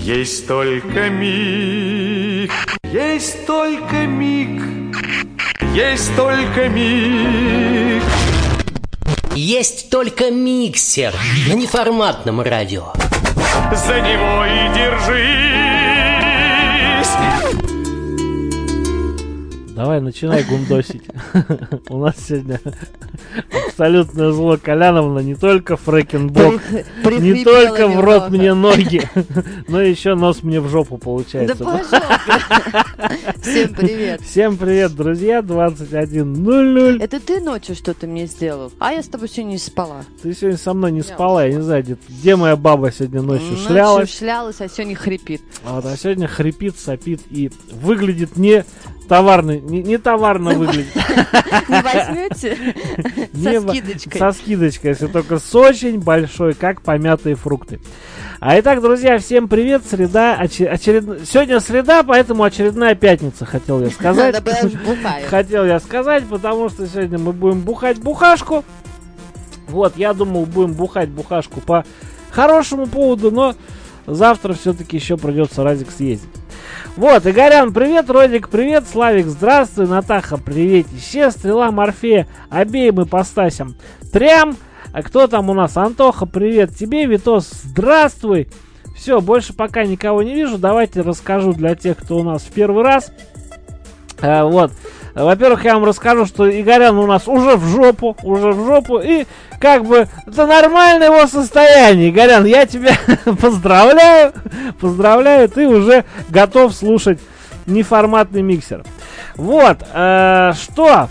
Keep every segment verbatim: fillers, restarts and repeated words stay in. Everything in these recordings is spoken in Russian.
Есть только миг, есть только миг, есть только миг. Есть только миксер на неформатном радио. За него и держись. Давай, начинай гундосить. У нас сегодня абсолютное зло Коляновна. Не только фрэкинбок, не только в рот мне ноги, но еще нос мне в жопу получается. Да пожалуйста. Всем привет. Всем привет, друзья. двадцать один ноль ноль. Это ты ночью что-то мне сделал, а я с тобой сегодня не спала. Ты сегодня со мной не спала, я не знаю, где, где моя баба сегодня ночью Ночью шлялась. шлялась, а сегодня хрипит. Вот, а сегодня хрипит, сопит и выглядит не товарный, не, не товарно выглядит. Не возьмете? Со скидочкой. Со скидочкой, если только с очень большой, как помятые фрукты. А итак, друзья, всем привет. Среда, очеред... сегодня среда, поэтому очередная пятница, хотел я сказать. Хотел я сказать, потому что сегодня мы будем бухать бухашку. Вот, я думал, будем бухать бухашку по хорошему поводу, но завтра все-таки еще придется разик съездить. Вот, Игорян, привет, Родик, привет, Славик, здравствуй, Натаха, приветище, Стрела, Морфея, обеим ипостасям, трям, а кто там у нас, Антоха, привет тебе, Витос, здравствуй, все, больше пока никого не вижу, давайте расскажу для тех, кто у нас в первый раз, а, вот, во-первых, я вам расскажу, что Игорян у нас уже в жопу, уже в жопу, и как бы это нормальное его состояние. Игорян, я тебя поздравляю, поздравляю, ты уже готов слушать неформатный миксер. Вот, э, что?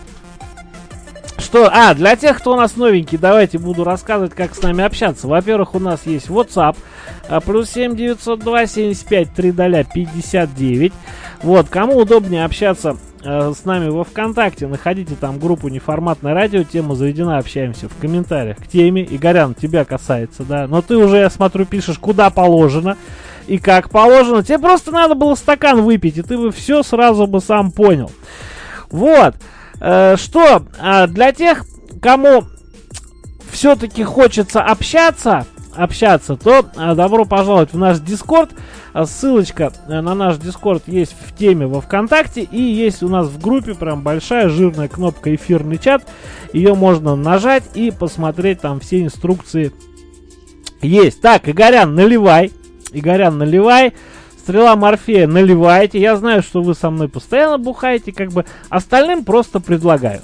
Что? А, для тех, кто у нас новенький, давайте буду рассказывать, как с нами общаться. Во-первых, у нас есть WhatsApp, плюс семь девятьсот два семьдесят пять три пятьдесят девять. Вот, кому удобнее общаться с нами во ВКонтакте, находите там группу «Неформатное радио», тема заведена, общаемся в комментариях к теме. Игорян, тебя касается, да, но ты уже, я смотрю, пишешь, куда положено и как положено. Тебе просто надо было стакан выпить, и ты бы все сразу бы сам понял. Вот, э, что э, для тех, кому все-таки хочется общаться, общаться, то а, добро пожаловать в наш Дискорд. Ссылочка на наш Дискорд есть в теме во ВКонтакте, и есть у нас в группе прям большая жирная кнопка «Эфирный чат». Ее можно нажать и посмотреть, там все инструкции есть. Так, Игорян, наливай. Игорян, наливай. Стрела, Морфея, наливайте. Я знаю, что вы со мной постоянно бухаете, как бы остальным просто предлагаю.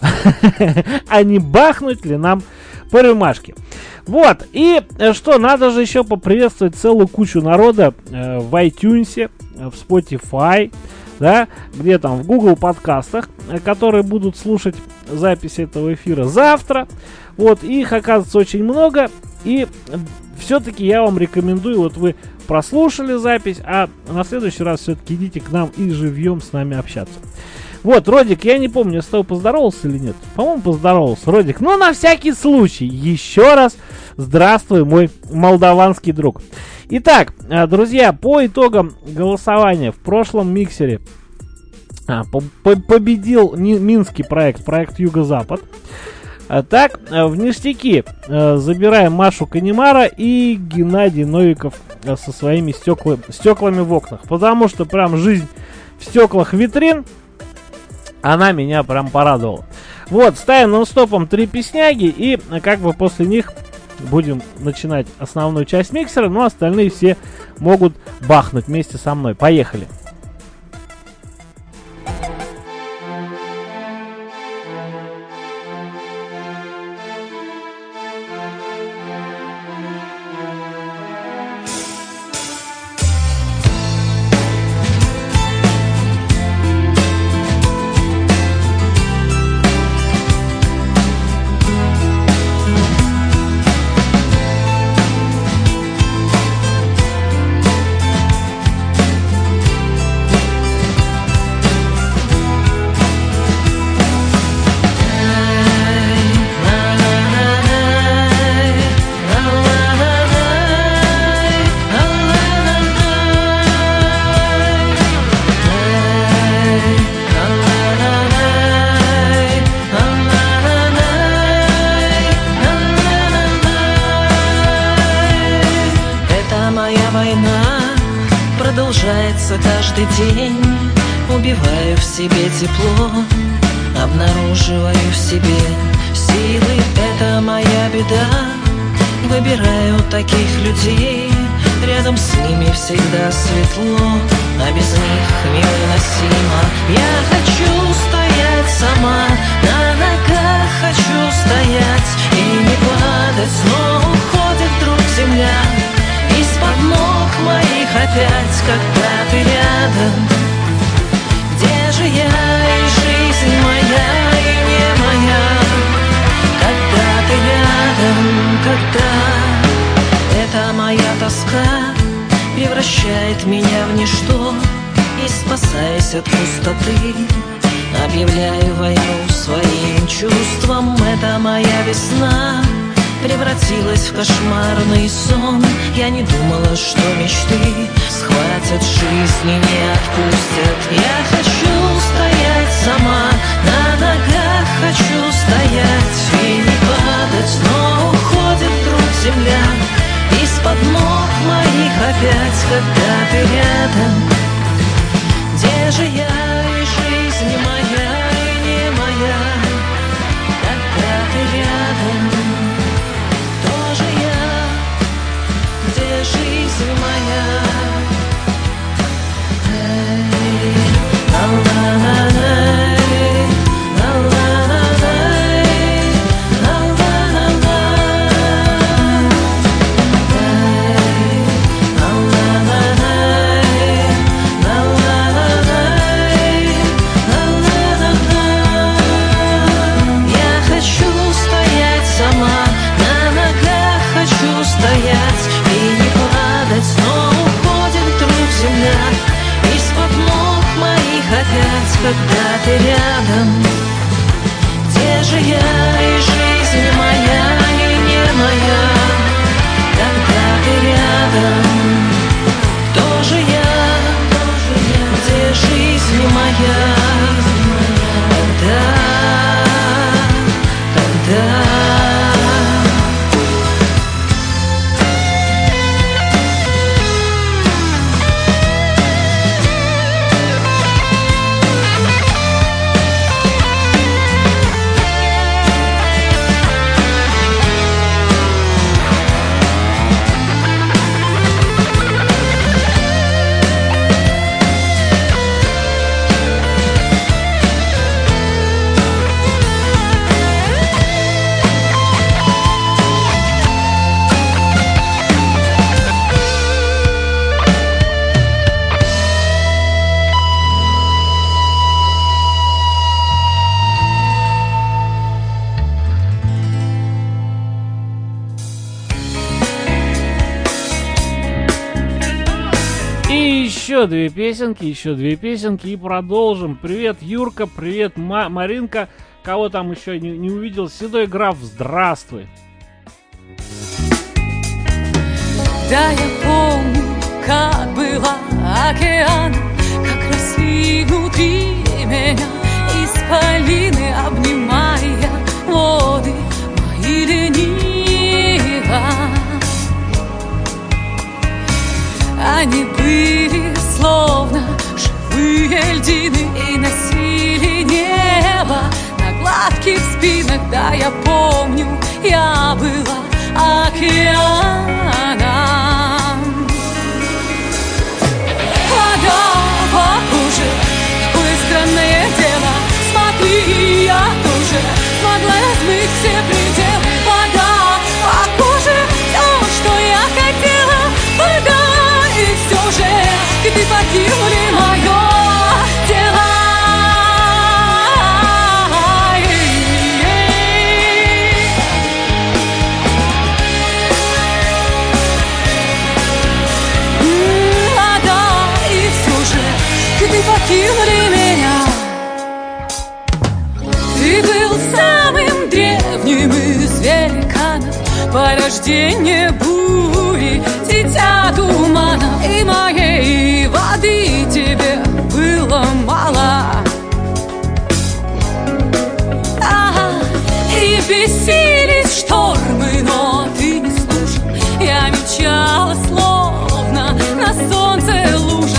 А не бахнуть ли нам по рюмашке. Вот, и что, надо же еще поприветствовать целую кучу народа э, в iTunes, в Spotify, да, где там в Google подкастах, э, которые будут слушать запись этого эфира завтра. Вот, их оказывается очень много, и все-таки я вам рекомендую, вот вы прослушали запись, а на следующий раз все-таки идите к нам и живьем с нами общаться. Вот, Родик, я не помню, я с тобой поздоровался или нет. По-моему, поздоровался. Родик, ну, на всякий случай, еще раз здравствуй, мой молдаванский друг. Итак, друзья, по итогам голосования в прошлом миксере а, по- по- победил ни- минский проект, проект Юго-Запад. А так, в ништяки а, забираем Машу Канемара и Геннадий Новиков а, со своими стекла- стеклами в окнах. Потому что прям жизнь в стеклах витрин, она меня прям порадовала. Вот, ставим нон-стопом три песняги, и как бы после них будем начинать основную часть миксера, но остальные все могут бахнуть вместе со мной. Поехали! продолжается каждый день. Убиваю в себе тепло, обнаруживаю в себе силы. Это моя беда. Выбираю таких людей, рядом с ними всегда светло, а без них невыносимо. Я хочу стоять сама, на ногах хочу стоять и не падать, но уходит вдруг земля из-под ног моих опять, когда ты рядом. Где же я и жизнь моя и не моя, когда ты рядом, когда эта моя тоска превращает меня в ничто, и, спасаясь от пустоты, объявляю войну своим чувствам. Это моя весна превратилась в кошмарный сон. Я не думала, что мечты схватят жизнь и не отпустят. Я хочу стоять сама, на ногах хочу стоять и не падать, но уходит вдруг земля из-под ног моих опять, когда ты рядом. Где же я и жизнь моя и не моя, когда ты рядом? Кто же я, где жизнь моя? Эй, ла-ла-ла-лай, ла-ла-ла-лай, ла-ла-ла-лай. Стоять и не падать, но уходит вдруг земля из-под ног моих опять, когда ты рядом. Где же я и жизнь моя и не моя, когда ты рядом? Кто же я, где жизнь моя, когда, когда? Еще две песенки, еще две песенки и продолжим. Привет, Юрка, привет, Ма- Маринка. Кого там еще не, не увидел? Седой граф, здравствуй. Да, я помню, как было океан, как росли внутри меня исполины, обнимая воды мои лениво. Они были словно живые льдины и носили небо на гладких спинах. Да, я помню, я была океаном. Вода по коже, какое странное дело. Смотри, я тоже смогла размыть все пределы. Вода по коже, все, что я хотела. Вода, и все же ты покинули мое тело. Вода, и все же ты покинули меня. Ты был самым древним из великанов, порождение бури, дитя тумана. И моей воды тебе было мало. Ага, и бесились штормы, но ты не слушал. Я мечала словно на солнце луж.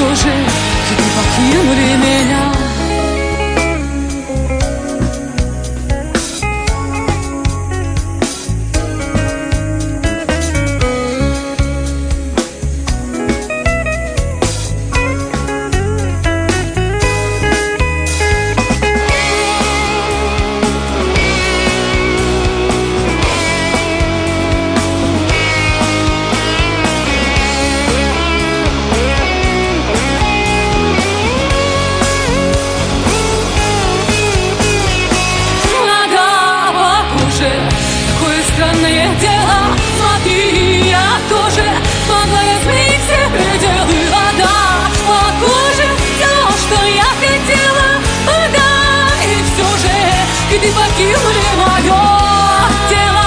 тоже, ты покинули меня. Ты покинули мое тело.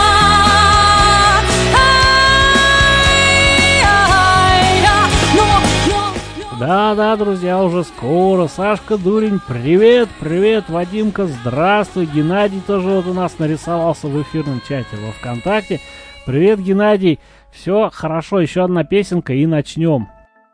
Да-да, друзья, уже скоро. Сашка Дурень, привет, привет, Вадимка, здравствуй. Геннадий тоже вот у нас нарисовался в эфирном чате во ВКонтакте. Привет, Геннадий. Все хорошо, еще одна песенка и начнем.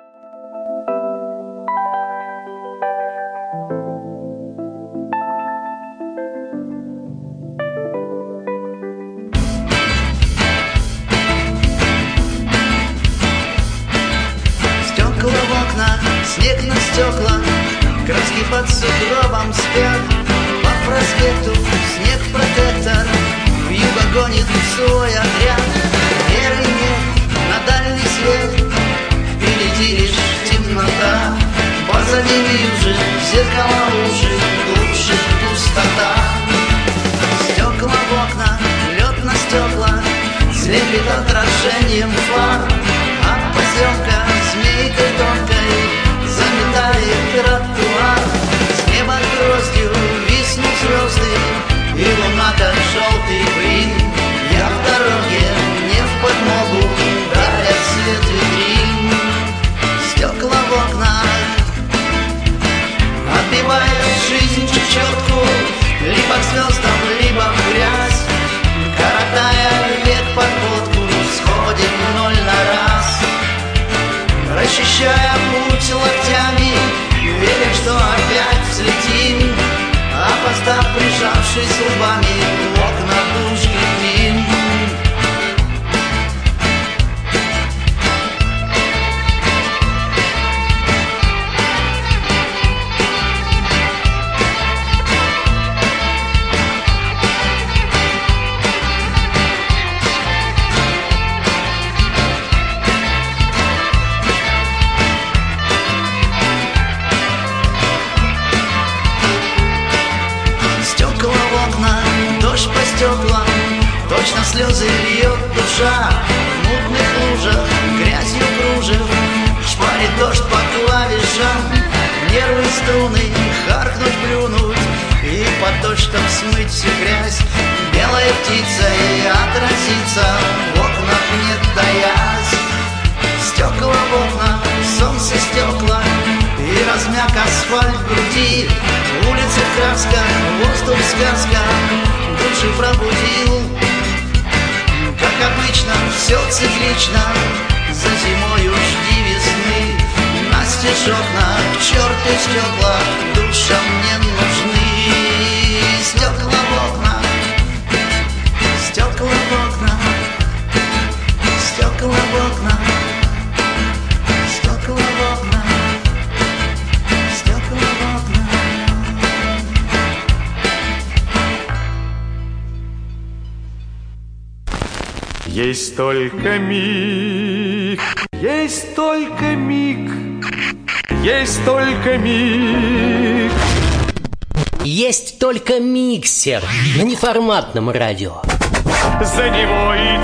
Снег на стекла, краски под сугробом спят. По проспекту снег-протектор вьюга гонит свой отряд. Веры нет на дальний свет, впереди лишь темнота. Позади вижу зеркала уши, глушит пустота. Стекла в окна, лед на стекла, слепит отражением фар. От поселка змейкой тонкой заметает тротуар. С неба гроздью виснут звезды, и луна как желтый блин. Я в дороге, не в подмогу, дарят свет витрин. Стекла в окнах отбивают жизнь чечетку, либо к звездам, либо в грязь. Коротая век подводку, сходит ноль на раз. Расчищая путь локтями, веря, что опять взлетим. Опоздав, прижавшись лбами, в окна душ глядим. Точно слезы льет душа, в мутных лужах, грязью кружев, шпарит дождь по клавишам. Нервы струны, харкнуть, плюнуть и под дождем смыть всю грязь. Белая птица и отразится, в окнах нет таясь. Стекла в окна, солнце стекла, и размяк асфальт в груди. Улица краска, воздух сказка, души пробудил. Как обычно, все циклично, за зимою жди весны. Настежь окна, к черту стекла, душам не нужны. Стекла в окна, стекла в окна, стекла в окна, стекла в окна, стекла в окна. Есть только миг, есть только миг, есть только миг. Есть только миксер на неформатном радио. За него и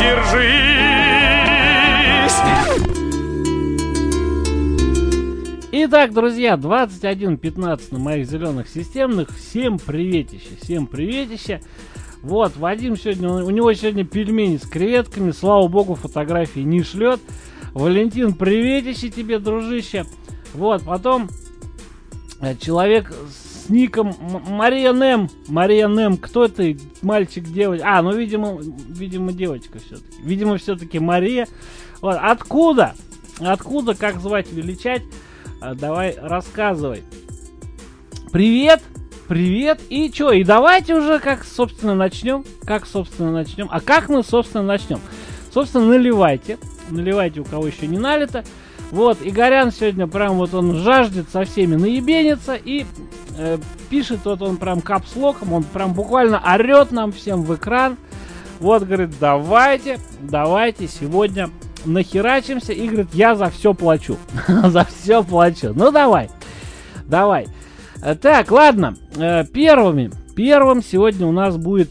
держись. Итак, друзья, двадцать один пятнадцать на моих зеленых системных. Всем приветище, всем приветище. Вот, Вадим сегодня, у него сегодня пельмени с креветками, слава богу, фотографии не шлет. Валентин, приветище тебе, дружище. Вот, потом человек с ником Мария Нем. Мария Нем, кто ты, мальчик, девочка? А, ну, видимо, видимо, девочка все-таки. Видимо, все-таки Мария. Вот, откуда? Откуда, как звать, величать? давай рассказывай. Привет, привет, и чё, и давайте уже как, собственно, начнем. Как, собственно, начнем. А как мы, собственно, начнем? Собственно, наливайте. Наливайте, у кого еще не налито. Вот, Игорян сегодня прям вот он жаждет со всеми наебениться. И э, пишет вот он прям капслоком. Он прям буквально орет нам всем в экран. Вот, говорит, давайте, давайте сегодня нахерачимся. И говорит, я за все плачу. За все плачу. Ну, давай, давай. Так, ладно. Первыми, первым сегодня у нас будет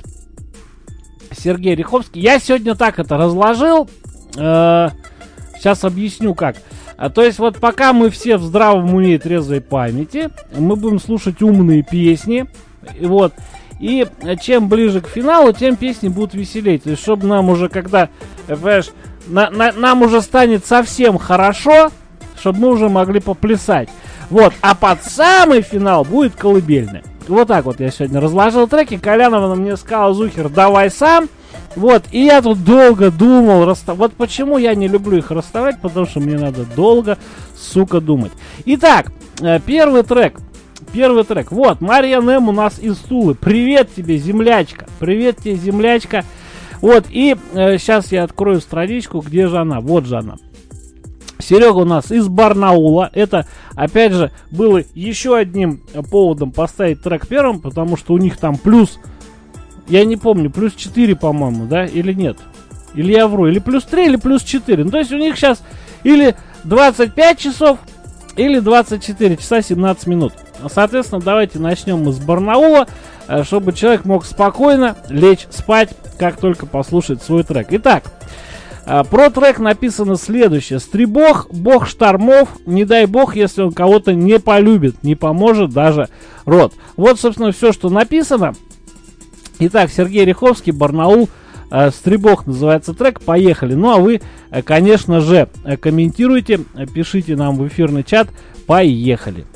Сергей Риховский. Я сегодня так это разложил. Сейчас объясню как. То есть вот пока мы все в здравом уме и трезвой памяти, мы будем слушать умные песни. Вот. И чем ближе к финалу, тем песни будут веселее. То есть, чтобы нам уже, когда, понимаешь, на, на, нам уже станет совсем хорошо, чтобы мы уже могли поплясать. Вот. А под самый финал будет колыбельная. Вот так вот я сегодня разложил треки. Коляновна мне сказала, Зухер, давай сам. Вот. И я тут долго думал. Расстав... Вот почему я не люблю их расставать. Потому что мне надо долго, сука, думать. Итак, первый трек. Первый трек. Вот, Мария Нэм у нас из Тулы. Привет тебе, землячка. Привет тебе, землячка. Вот, и э, сейчас я открою страничку. Где же она? Вот же она. Серега у нас из Барнаула. Это, опять же, было еще одним поводом поставить трек первым, потому что у них там плюс, я не помню, плюс четыре, по-моему, да, или нет? Или я вру, или плюс три, или плюс четыре. Ну, то есть у них сейчас или двадцать пять часов, или двадцать четыре часа семнадцать минут. Соответственно, давайте начнем мы с Барнаула, чтобы человек мог спокойно лечь спать, как только послушает свой трек. Итак, про трек написано следующее. Стрибог, бог штормов, не дай бог, если он кого-то не полюбит, не поможет даже род. Вот, собственно, все, что написано. Итак, Сергей Риховский, Барнаул, Стрибог называется трек. Поехали. Ну, а вы, конечно же, комментируйте, пишите нам в эфирный чат. Поехали.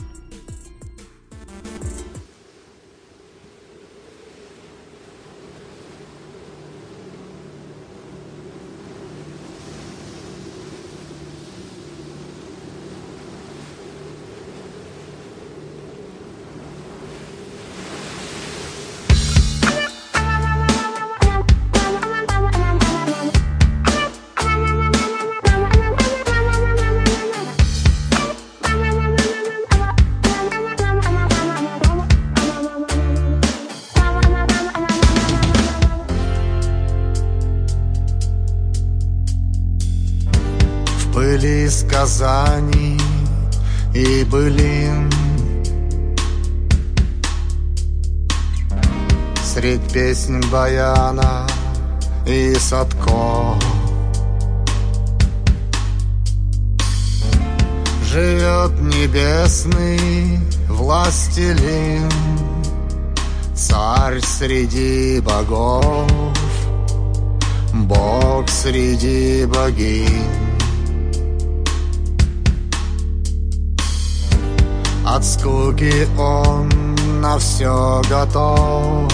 Сказаний и былин, средь песен баяна и садко живет небесный властелин, царь среди богов, бог среди богинь. От скуки он на все готов,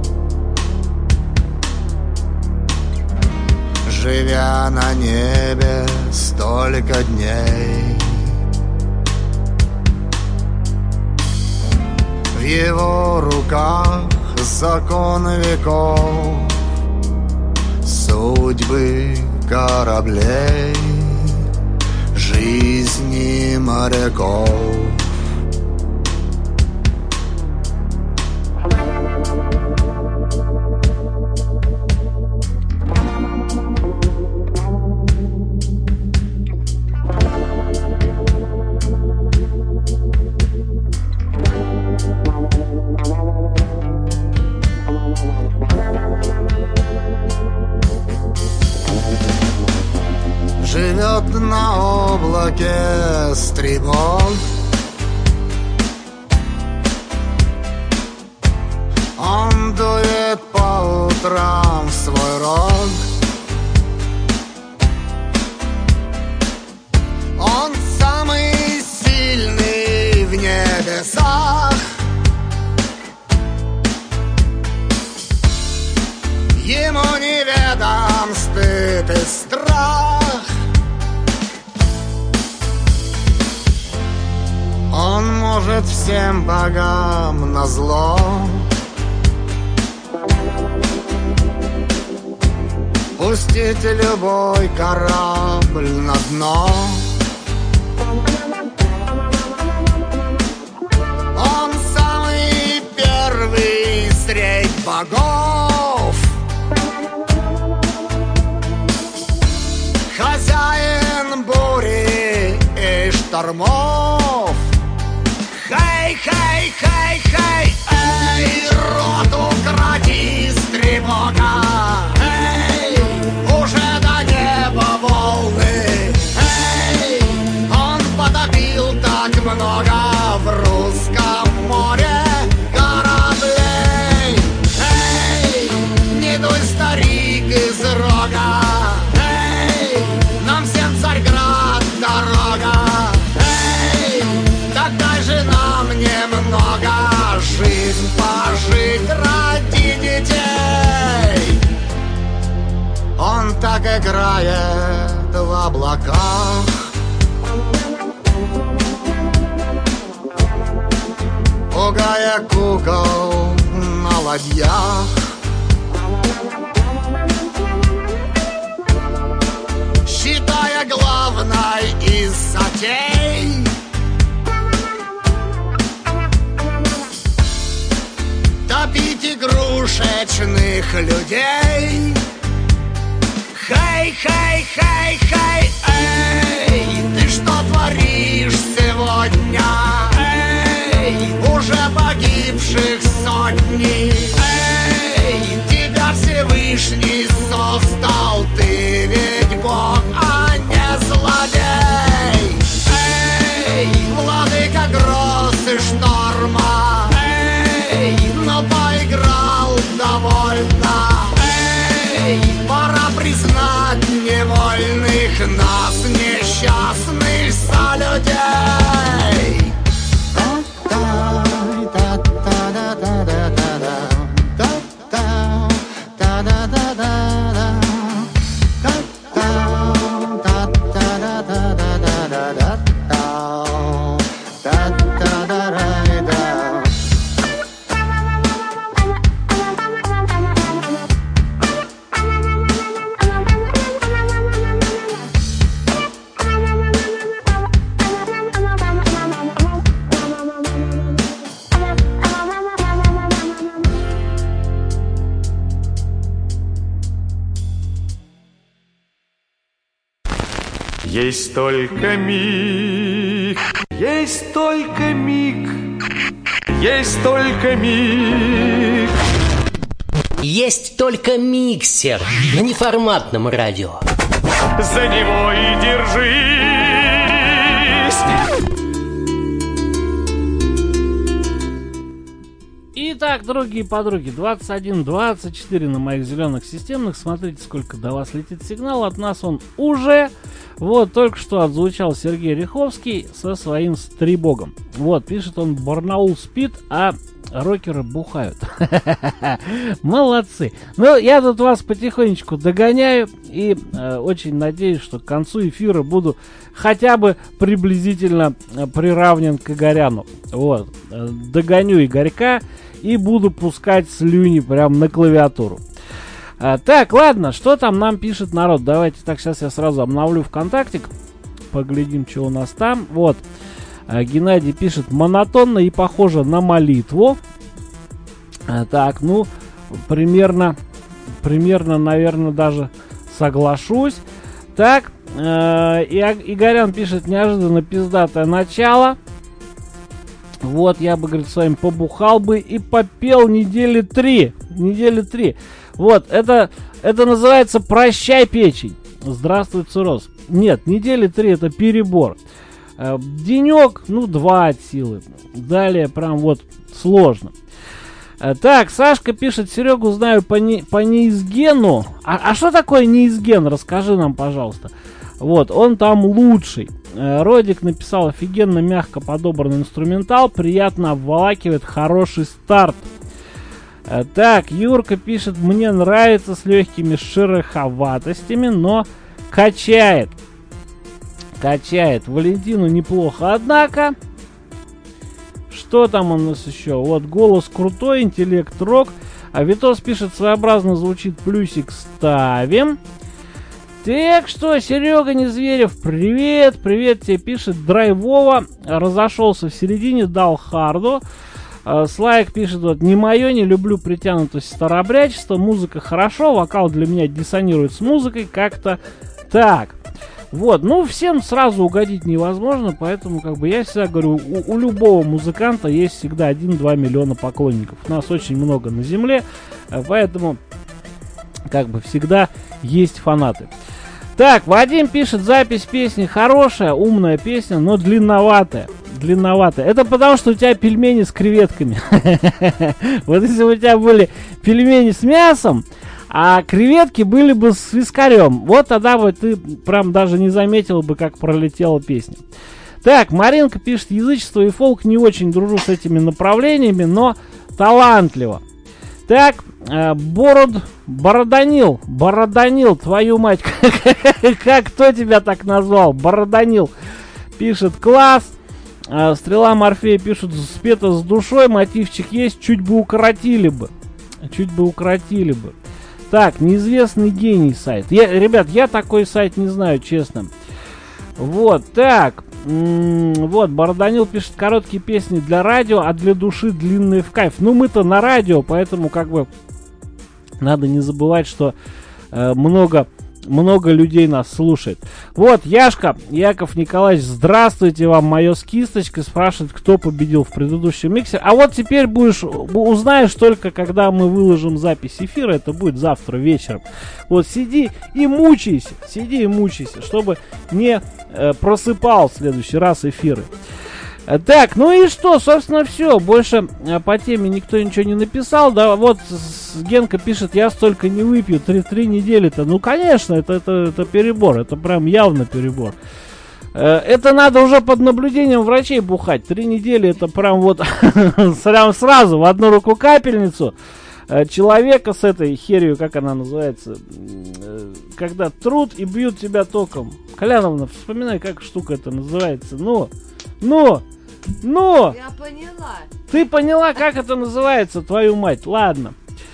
живя на небе столько дней. В его руках закон веков, судьбы кораблей, жизни моряков. Живет на облаке стрибог, он дует по утрам в свой рог. Он самый сильный в небесах, ему неведом стыд и страх. всем богам назло. Пустите любой корабль на дно. Он самый первый средь богов, хозяин бури и штормов. Хей, хей, хей, хей, эй, роту крадись, тревога. Эй, уже до неба волны. Эй, он потопил так много в русском море кораблей. Эй, не дуй, старик, из рога. Эй, нам всем Царьград дорога. Эй, так дай же нам немного жизнь пожить ради детей. Он так играет в облаках, пугая кукол на ладьях. Считая главной из затей топить игрушечных людей. Хей, хей, хей, хей, эй, ты что творишь сегодня? Эй, уже погибших сотни. Эй, тебя Всевышний создал, ты ведь Бог, а не злодей. Эй, владыка гроз и шторма. Эй, но поиграл довольно. Эй, пора признать невольных нас, несчастных солюдей. Есть только миг, есть только миг, есть только миг. Есть только миксер на неформатном радио. За него и держись. Итак, дорогие подруги, двадцать один двадцать четыре на моих зеленых системных. Смотрите, сколько до вас летит сигнал. От нас он уже... Вот, только что отзвучал Сергей Риховский со своим стрибогом. Вот, пишет он: Барнаул спит, а рокеры бухают. Молодцы. Ну, я тут вас потихонечку догоняю. И э, очень надеюсь, что к концу эфира буду хотя бы приблизительно приравнен к Игоряну. Вот, э, догоню Игорька и буду пускать слюни прямо на клавиатуру. А, так, ладно, что там нам пишет народ? Давайте так, сейчас я сразу обновлю ВКонтактик. Поглядим, что у нас там. Вот, а, Геннадий пишет: монотонно и похоже на молитву. А, так, ну, примерно, примерно, наверное, даже соглашусь. Так, э, и Игорян пишет: неожиданно пиздатое начало. Вот, я бы, говорит, с вами побухал бы и попел недели три. Недели три. Вот, это, это называется «Прощай, печень». Здравствуй, цирроз. Нет, недели три — это перебор. Э, денек, ну, два от силы. Далее прям вот сложно. Э, так, Сашка пишет: Серегу знаю по, не, по неизгену. А, а что такое неизген? Расскажи нам, пожалуйста. Вот, он там лучший. Э, Родик написал: офигенно мягко подобранный инструментал. Приятно обволакивает, хороший старт. Так, Юрка пишет: мне нравится с легкими шероховатостями, но качает. Качает. Валентину неплохо, однако. Что там у нас еще? Вот голос крутой, интеллект рок. А Витос пишет, своеобразно звучит, плюсик ставим. Так что, Серега Незверев, привет, привет тебе пишет. Драйвово разошелся в середине, дал харду. Слайк пишет, вот, не мое, не люблю притянутость старообрядчества, музыка хорошо, вокал для меня диссонирует с музыкой, как-то так. Вот, ну, всем сразу угодить невозможно, поэтому, как бы, я всегда говорю, у, у любого музыканта есть всегда один-два миллиона поклонников. Нас очень много на земле, поэтому, как бы, всегда есть фанаты. Так, Вадим пишет, запись песни хорошая, умная песня, но длинноватая. Длинноватая. Это потому, что у тебя пельмени с креветками. Вот если бы у тебя были пельмени с мясом, а креветки были бы с вискарем, вот тогда бы ты прям даже не заметил бы, как пролетела песня. Так, Маринка пишет, язычество и фолк не очень дружу с этими направлениями, но талантливо. Так, э, Бород, Бороданил, Бороданил, твою мать, как, кто тебя так назвал? Бороданил пишет, класс. Э, Стрела Морфея пишет, спето с душой, мотивчик есть, чуть бы укоротили бы. Чуть бы укоротили бы. Так, неизвестный гений сайт. Я, ребят, я такой сайт не знаю, честно. Вот, так. М-м, вот, Бороданил пишет, короткие песни для радио, а для души длинные в кайф. Ну, мы-то на радио, поэтому, как бы, надо не забывать, что э, много, много людей нас слушает. Вот, Яшка, Яков Николаевич, здравствуйте вам, мое с кисточкой, спрашивает, кто победил в предыдущем миксе. А вот теперь будешь, узнаешь только, когда мы выложим запись эфира, это будет завтра вечером. Вот, сиди и мучайся, сиди и мучайся, чтобы не э, просыпал в следующий раз эфиры. Так, ну и что, собственно, все. Больше э, по теме никто ничего не написал. Да, вот с, Генка пишет, я столько не выпью, три, три недели-то. Ну, конечно, это, это, это перебор, это прям явно перебор. Э, это надо уже под наблюдением врачей бухать. Три недели это прям вот прям сразу в одну руку капельницу. Э, человека с этой херью, как она называется, э, когда трут и бьют тебя током. Коляновна, вспоминай, как штука это называется. Ну, ну... Ну! Я поняла. Ты поняла, как это называется, твою мать. Ладно.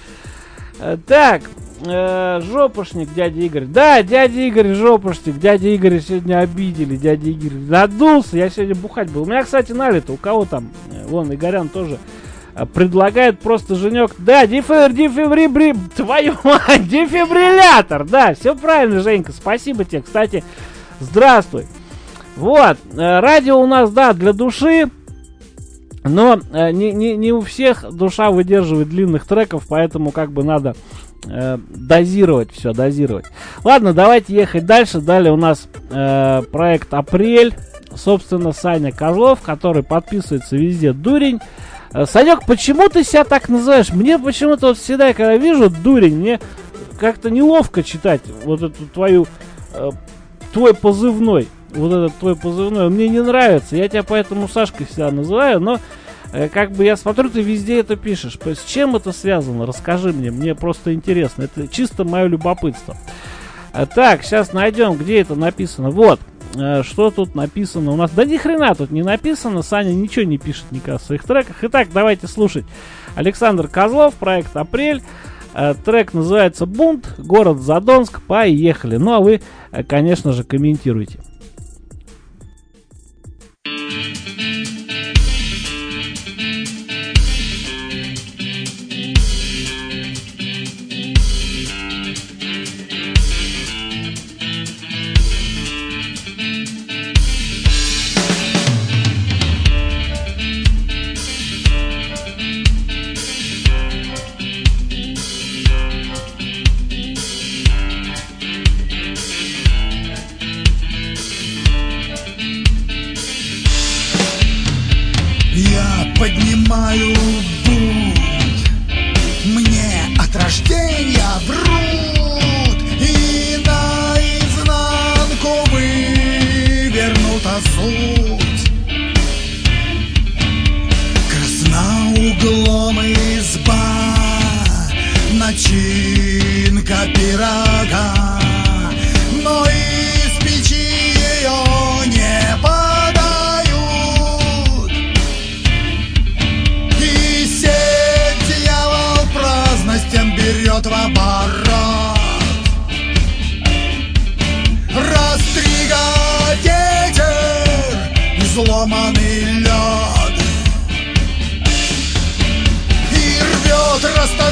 Э, так, э, жопушник дядя Игорь. Да, дядя Игорь жопушник. Дядя Игорь сегодня обидели. Дядя Игорь надулся. Я сегодня бухать был. У меня, кстати, налито. У кого там? Вон, Игорян тоже э, предлагает просто Женек. Да, дефибр, дефибрибри... Твою мать, дефибриллятор. Да, все правильно, Женька. Спасибо тебе. Кстати, здравствуй. Вот, э, радио у нас, да, для души, но э, не, не, не у всех душа выдерживает длинных треков, поэтому как бы надо э, дозировать все, дозировать. Ладно, давайте ехать дальше. Далее у нас э, проект «Апрель», собственно, Саня Козлов, который подписывается везде, дурень. Э, Санек, почему ты себя так называешь? Мне почему-то вот всегда, когда вижу дурень, мне как-то неловко читать вот эту твою, э, твой позывной. Вот этот твой позывной, мне не нравится. Я тебя поэтому Сашкой всегда называю, но э, как бы я смотрю, ты везде это пишешь. С чем это связано? Расскажи мне, мне просто интересно. Это чисто мое любопытство. А, так, сейчас найдем, где это написано. Вот, э, что тут написано у нас. Да ни хрена тут не написано. Саня ничего не пишет никогда в своих треках. Итак, давайте слушать. Александр Козлов, проект «Апрель». Э, трек называется «Бунт», город Задонск. Поехали. Ну, а вы, э, конечно же, комментируйте.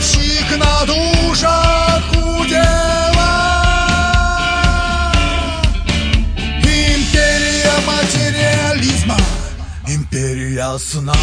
ростовщик на душах удела. Империя материализма, империя сна.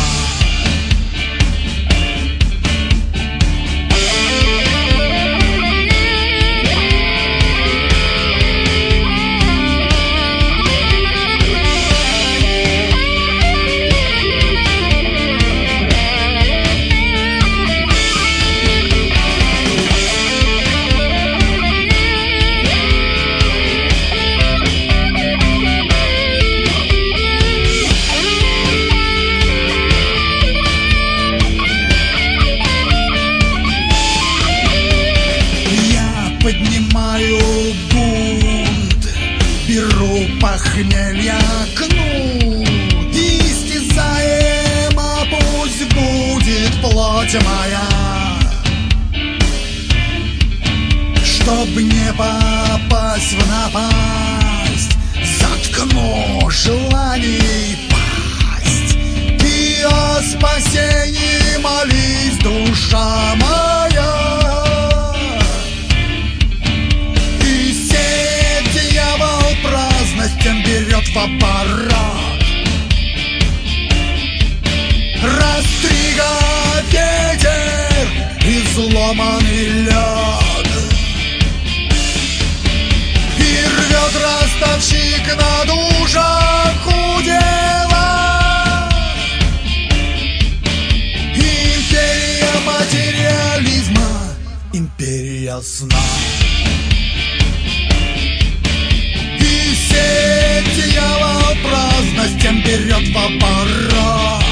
Похмелья кнут, истязаема пусть будет плоть моя, чтоб не попасть в напасть, заткну желаний пасть. Ты о спасении молись, душа моя. И сеть дьявол праздностям берет в аппарат, растригает ветер изломанный лед, и рвет ростовщик на душах удела. Империя материализма, империя сна. И сеть дьявол праздностям берет в аппарат,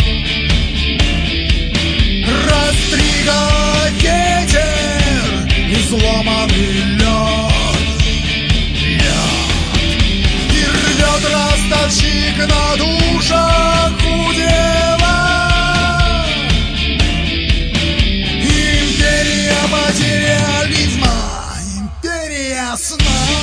растригает ветер изломанный лед, лед, и рвет ростовщик на душах удела. Империя материализма, империя сна.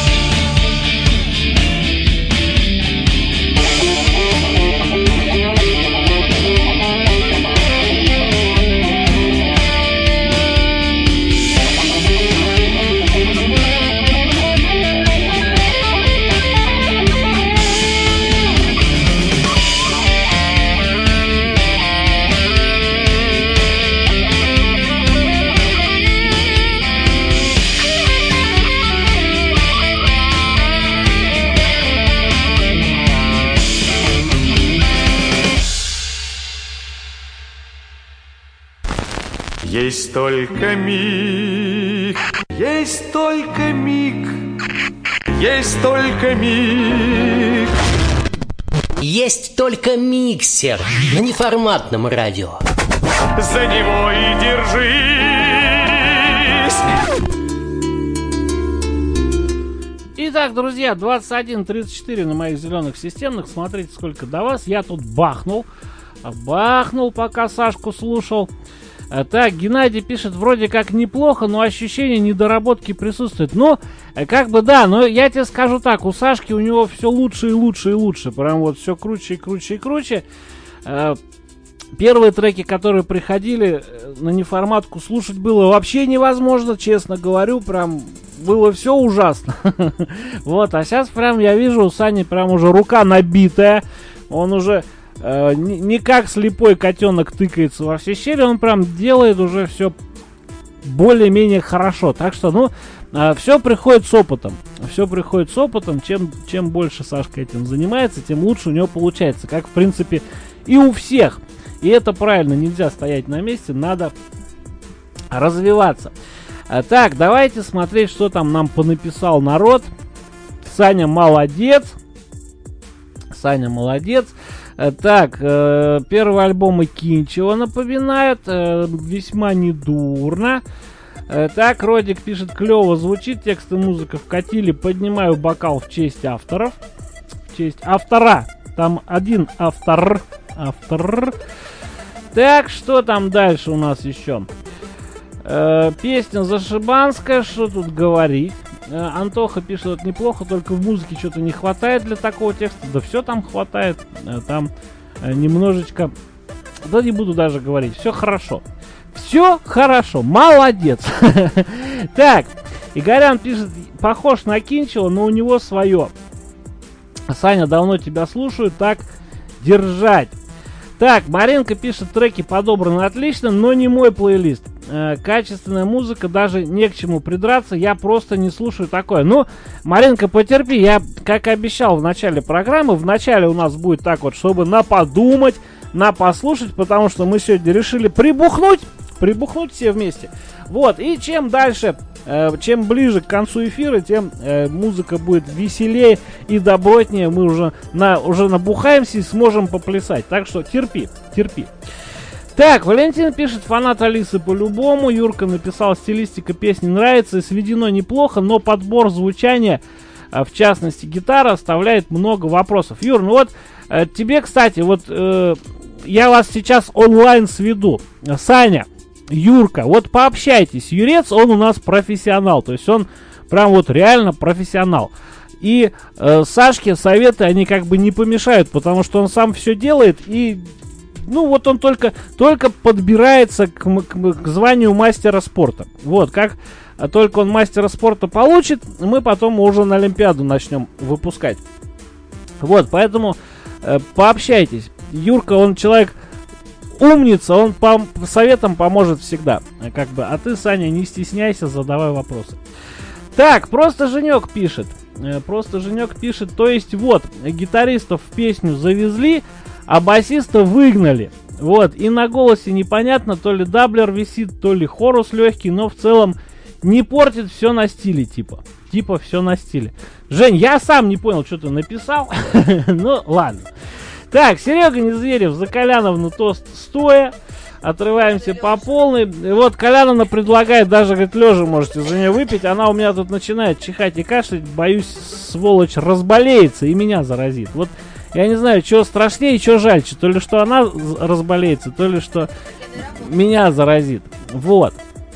Есть только миг, есть только миг, есть только миг. Есть только миксер на неформатном радио. За него и держись. Итак, друзья, двадцать один тридцать четыре на моих зеленых системных. Смотрите, сколько до вас. Я тут бахнул. Бахнул, пока Сашку слушал. Так, Геннадий пишет, вроде как неплохо, но ощущение недоработки присутствует. Ну, как бы да, но я тебе скажу так, у Сашки у него все лучше и лучше и лучше. Прям вот все круче и круче и круче. Первые треки, которые приходили на неформатку, слушать было вообще невозможно, честно говорю. Прям было все ужасно. Вот, а сейчас прям я вижу, у Сани прям уже рука набитая. Он уже... Uh, не, не как слепой котенок тыкается во все щели, он прям делает уже все более-менее хорошо. Так что, ну, uh, все приходит с опытом. Все приходит с опытом. Чем, чем больше Сашка этим занимается, тем лучше у него получается. Как, в принципе, и у всех. И это правильно, нельзя стоять на месте, надо развиваться. Uh, так, давайте смотреть, что там нам понаписал народ. Саня молодец. Саня молодец. Так, э, первый альбом Кинчева напоминает, э, весьма недурно. Э, так, Родик пишет, клево звучит, текст и музыка вкатили, поднимаю бокал в честь авторов. В честь автора, там один автор, автор. Так, что там дальше у нас еще? Э, песня Зашибанская, что тут говорить? Э, Антоха пишет, это неплохо, только в музыке что-то не хватает для такого текста. Да все там хватает. Э, там э, немножечко да не буду даже говорить, все хорошо. Все хорошо, молодец. Так, Игорян пишет, похож на Кинчева, но у него свое. Саня, давно тебя слушаю, так держать. Так, Маринка пишет, треки подобраны отлично, но не мой плейлист. Э, качественная музыка, даже не к чему придраться, я просто не слушаю такое. Ну, Маринка, потерпи, я, как и обещал в начале программы, в начале у нас будет так вот, чтобы на подумать, на послушать, потому что мы сегодня решили прибухнуть, прибухнуть все вместе. Вот, и чем дальше, э, чем ближе к концу эфира, тем э, музыка будет веселее и добротнее. Мы уже, на, уже набухаемся и сможем поплясать. Так что терпи, терпи. Так, Валентин пишет, фанат Алисы по-любому. Юрка написал, стилистика песни нравится и сведено неплохо, но подбор звучания, э, в частности гитара, оставляет много вопросов. Юр, ну вот э, тебе, кстати, вот э, я вас сейчас онлайн сведу. Саня, Юрка, вот пообщайтесь. Юрец, он у нас профессионал. То есть он прям вот реально профессионал. И э, Сашке советы, они как бы не помешают, потому что он сам все делает. И, ну, вот он только, только подбирается к, к, к званию мастера спорта. Вот, как только он мастера спорта получит, мы потом уже на Олимпиаду начнем выпускать. Вот, поэтому э, пообщайтесь. Юрка, он человек... умница, он по советам поможет всегда. Как бы. А ты, Саня, не стесняйся, задавай вопросы. Так, просто Женек пишет. Просто Женек пишет. То есть вот, гитаристов в песню завезли, а басиста выгнали. Вот, и на голосе непонятно, то ли даблер висит, то ли хорус легкий, но в целом не портит, все на стиле, типа. Типа все на стиле. Жень, я сам не понял, что ты написал. Ну, ладно. Так, Серега Незверев за Коляновну тост стоя. Отрываемся по полной. И вот Коляновна предлагает, даже, говорит, лежа можете за нее выпить. Она у меня тут начинает чихать и кашлять. Боюсь, сволочь разболеется и меня заразит. Вот я не знаю, что страшнее, что жальче. То ли что она разболеется, то ли что меня заразит. Вот.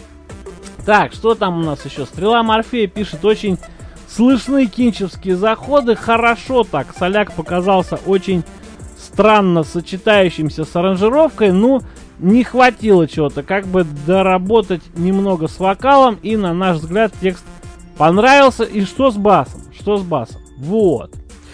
Так, что там у нас еще? Стрела Морфея пишет, очень слышны кинчевские заходы. Хорошо так. Соляк показался очень... странно сочетающимся с аранжировкой, ну, не хватило чего-то, как бы доработать немного с вокалом, и, на наш взгляд, текст понравился. И что с басом? Что с басом? Вот.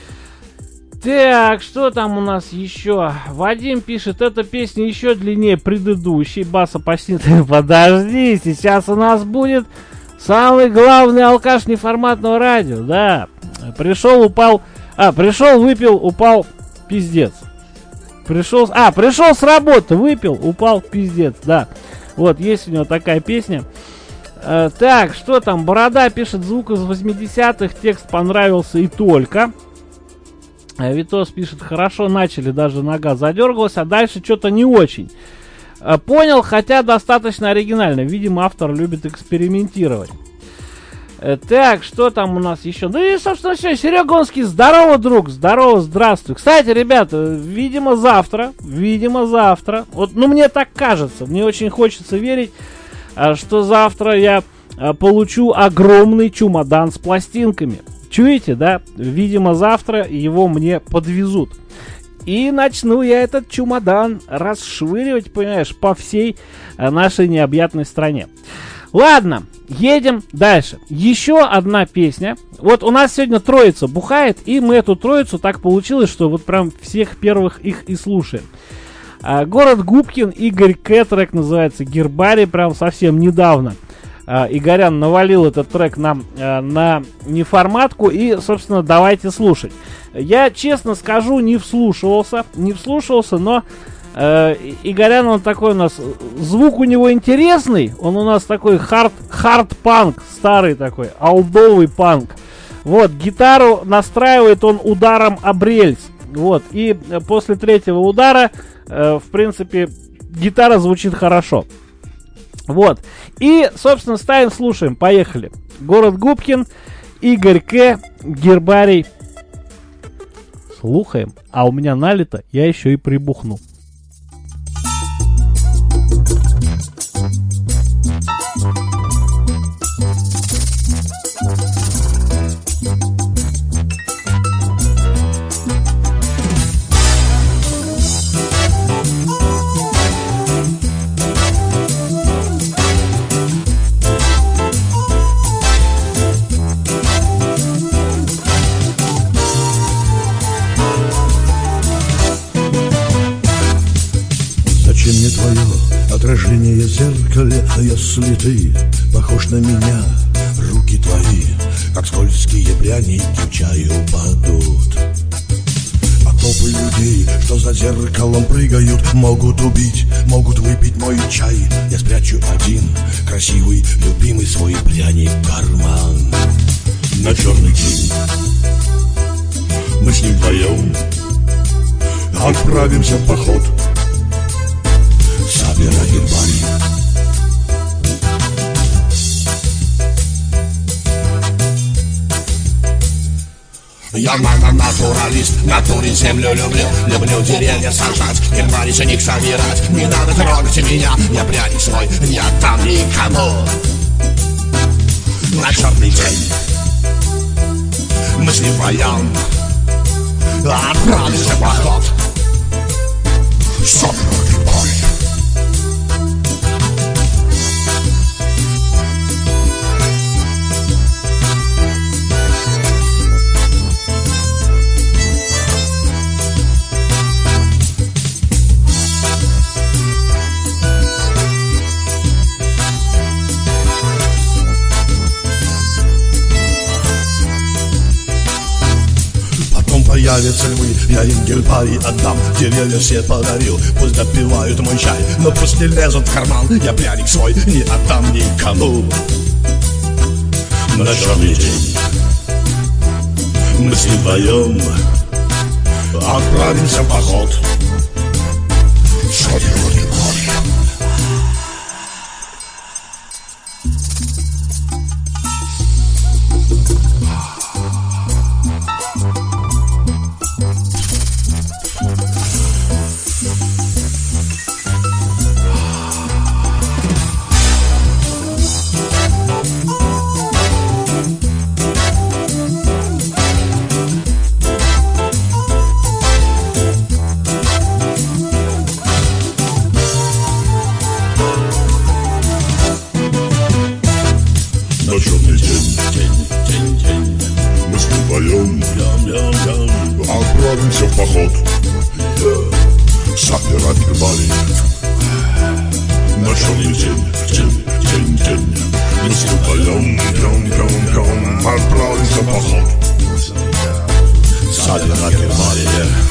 Так, что там у нас еще? Вадим пишет, эта песня еще длиннее предыдущей, баса почти... Подожди, сейчас у нас будет самый главный алкаш неформатного радио, да. Пришел, упал... А, пришел, выпил, упал, пиздец. Пришел, а, пришел с работы, выпил, упал, пиздец, да. Вот, есть у него такая песня. Э, так, что там? Борода пишет, звук из восьмидесятых, текст понравился и только. Э, Витос пишет, хорошо начали, даже нога задергалась, а дальше что-то не очень. Э, понял, хотя достаточно оригинально. Видимо, автор любит экспериментировать. Так, что там у нас еще? Ну и, собственно, все. Серега Гонский, здорово, друг, здорово, здравствуй. Кстати, ребята, видимо, завтра, видимо, завтра, вот, ну, мне так кажется, мне очень хочется верить, что завтра я получу огромный чемодан с пластинками. Чуете, да? Видимо, завтра его мне подвезут. И начну я этот чемодан расшвыривать, понимаешь, по всей нашей необъятной стране. Ладно, едем дальше. Еще одна песня. Вот у нас сегодня троица бухает, и мы эту троицу, так получилось, что вот прям всех первых их и слушаем. А, город Губкин, Игорь К. Трек называется «Гербарий», прям совсем недавно. А, Игорян навалил этот трек нам а, на неформатку, и, собственно, давайте слушать. Я, честно скажу, не вслушивался, не вслушивался, но... Игорян, он такой у нас, звук у него интересный, он у нас такой хард, хард-панк, старый такой, олдовый панк. Вот, гитару настраивает он ударом об рельс. Вот, и после третьего удара, э, в принципе, гитара звучит хорошо. Вот, и, собственно, ставим, слушаем, поехали. Город Губкин, Игорь К, Гербарий. Слухаем, а у меня налито, я еще и прибухну. отражение в зеркале, если ты похож на меня. Руки твои, как скользкие пряники, в чаю падут. А толпы людей, что за зеркалом прыгают, могут убить, могут выпить мой чай. Я спрячу один красивый, любимый свой пряник в карман. На черный день мы с ним вдвоем отправимся в поход собирать гербарий. Я натуралист, натуре землю люблю. Люблю деревья сажать, гербарий ценник собирать. Не надо трогать меня, я пряник свой не отдам никому. На черный день мы с ним вдвоем отправимся в поход собирать гербарий. Появятся львы, я им гербарий отдам. Деревья все подарил, пусть допивают мой чай. Но пусть не лезут в карман, я пряник свой не отдам никому. На черный день мы с ним вдвоем отправимся в поход собирать гербарий. Отправимся в поход собирать гербарий. На черный день, день, день, день мы с ним вдвоем, пьем, пьем, пьем. Отправимся в поход собирать гербарий.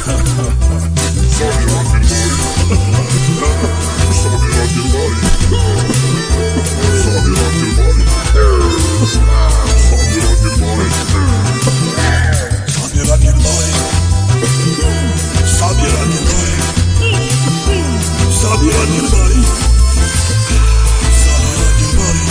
Собирать гербарий. Собирать гербарий. Собирать гербарий. Собирать гербарий. Собирать гербарий. Собирать гербарий. Собирать гербарий.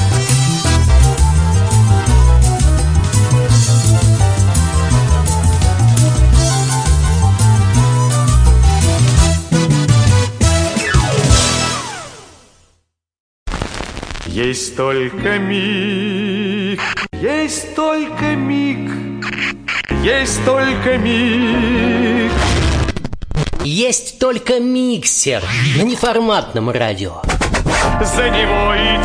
Есть только миг, есть только миг, есть только миг. Есть только миксер на неформатном радио. За него и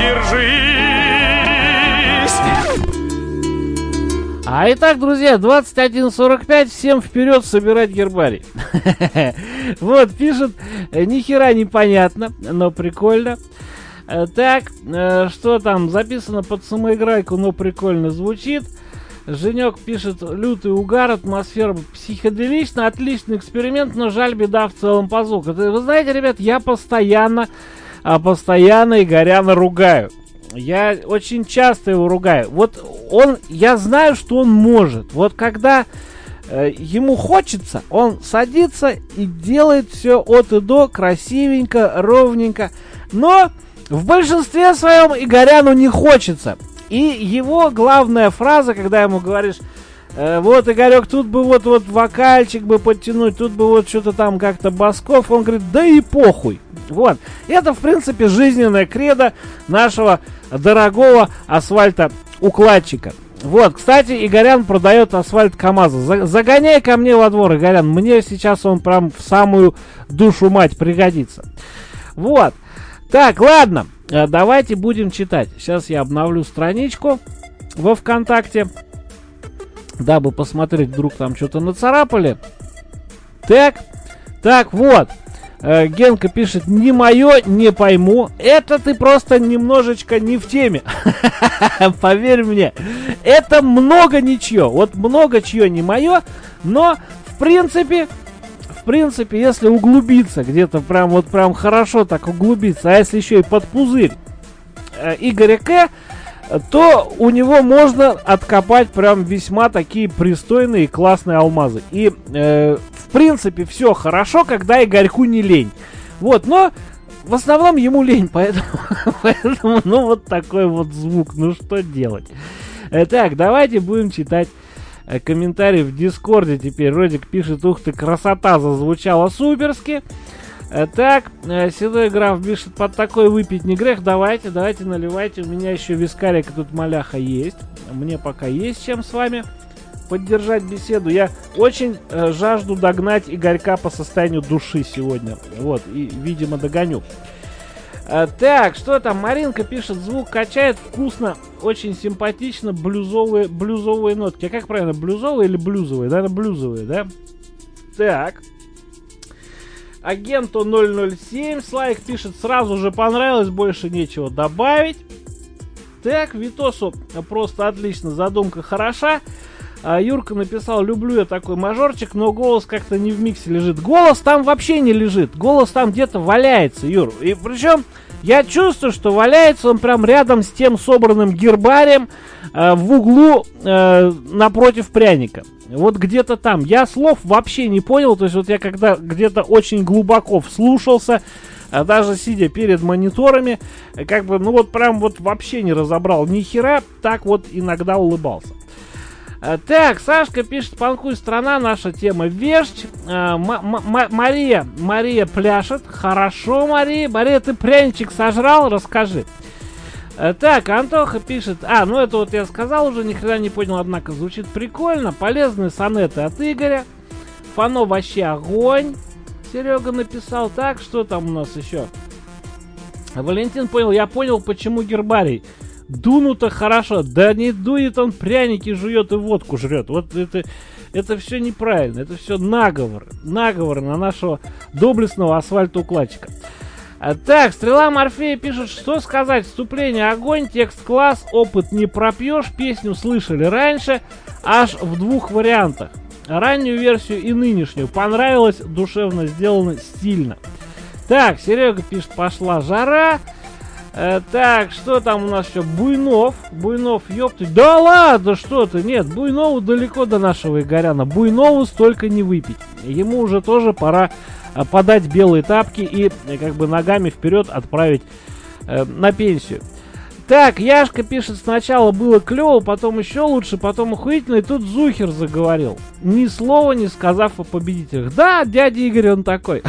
держись. А итак, друзья, двадцать один сорок пять, всем вперед собирать гербарий. Вот, пишет, ни хера непонятно, но прикольно. Так, что там записано под самоиграйку, но прикольно звучит. Женек пишет: лютый угар, атмосфера психоделична, отличный эксперимент, но жаль, беда в целом по звуку. Вы знаете, ребят, я постоянно, постоянно Игоряна ругаю. Я очень часто его ругаю. Вот он, я знаю, что он может. Вот когда э, ему хочется, он садится и делает все от и до красивенько, ровненько. Но в большинстве своем Игоряну не хочется. И его главная фраза, когда ему говоришь: э, вот, Игорек, тут бы вот, вот вокальчик бы подтянуть, тут бы вот что-то там как-то басков, он говорит: да и похуй. Вот. Это, в принципе, жизненная кредо нашего дорогого асфальта-укладчика. Вот, кстати, Игорян продает асфальт КамАЗа. Загоняй ко мне во двор, Игорян. Мне сейчас он прям в самую душу мать пригодится. Вот. Так, ладно. Давайте будем читать. Сейчас я обновлю страничку во ВКонтакте, дабы посмотреть, вдруг там что-то нацарапали. Так, так, вот. Э, Генка пишет, не мое, не пойму. Это ты просто немножечко не в теме. Поверь мне. Это много ничье. Вот много чье не мое. Но, в принципе, в принципе, если углубиться, где-то прям вот прям хорошо так углубиться, а если еще и под пузырь э, Игоря К., то у него можно откопать прям весьма такие пристойные и классные алмазы. И, э, в принципе, все хорошо, когда Игорьку не лень. Вот, но в основном ему лень, поэтому, поэтому ну, вот такой вот звук. Ну, что делать? Э, так, давайте будем читать э, комментарии в Дискорде теперь. Родик пишет, ух ты, красота, зазвучала суперски. Так, Седой граф пишет, под такой выпить не грех. Давайте, давайте, наливайте. У меня еще вискарик и тут маляха есть. Мне пока есть чем с вами поддержать беседу. Я очень э, жажду догнать Игорька по состоянию души сегодня. Вот, и, видимо, догоню. э, Так, что там? Маринка пишет, звук качает, вкусно, очень симпатично, блюзовые, блюзовые нотки. А как правильно, блюзовые или блюзовые? Наверное, блюзовые, да? Так. Агенту ноль ноль семь Слайк пишет, сразу же понравилось, больше нечего добавить. Так, Витосу просто отлично, задумка хороша. а, Юрка написал, люблю я такой мажорчик, но голос как-то не в миксе лежит. Голос там вообще не лежит, голос там где-то валяется, Юр. И причем я чувствую, что валяется он прям рядом с тем собранным гербарием э, в углу э, напротив пряника. Вот где-то там. Я слов вообще не понял. То есть вот я когда где-то очень глубоко вслушался, а даже сидя перед мониторами, как бы, ну вот прям вот вообще не разобрал ни хера, так вот иногда улыбался. А, так, Сашка пишет, панкуй страна, наша тема вещь. А, М- М- Мария, Мария пляшет. Хорошо, Мария. Мария, ты пряничек сожрал? Расскажи. Так, Антоха пишет, а, ну это вот я сказал уже, ни хрена не понял, однако звучит прикольно. Полезные сонеты от Игоря. Фано вообще огонь, Серега написал. Так, что там у нас еще? Валентин понял, я понял, почему гербарий. Дунуто хорошо, да не дует он, пряники жует и водку жрет. Вот это, это все неправильно, это все наговор, наговор на нашего доблестного асфальтоукладчика. А, так, Стрела Морфея пишет, что сказать, вступление огонь, текст класс, опыт не пропьешь, песню слышали раньше, аж в двух вариантах. Раннюю версию и нынешнюю. Понравилось, душевно сделано, стильно. Так, Серега пишет, пошла жара. Э, так, что там у нас еще? Буйнов. Буйнов, ёпты. Да ладно, что ты? Нет, Буйнову далеко до нашего Игоряна. Буйнову столько не выпить. Ему уже тоже пора подать белые тапки и как бы ногами вперед отправить э, на пенсию. Так, Яшка пишет, сначала было клево, потом еще лучше, потом охуительно, и тут Зухер заговорил, ни слова не сказав о победителях. Да, дядя Игорь, он такой.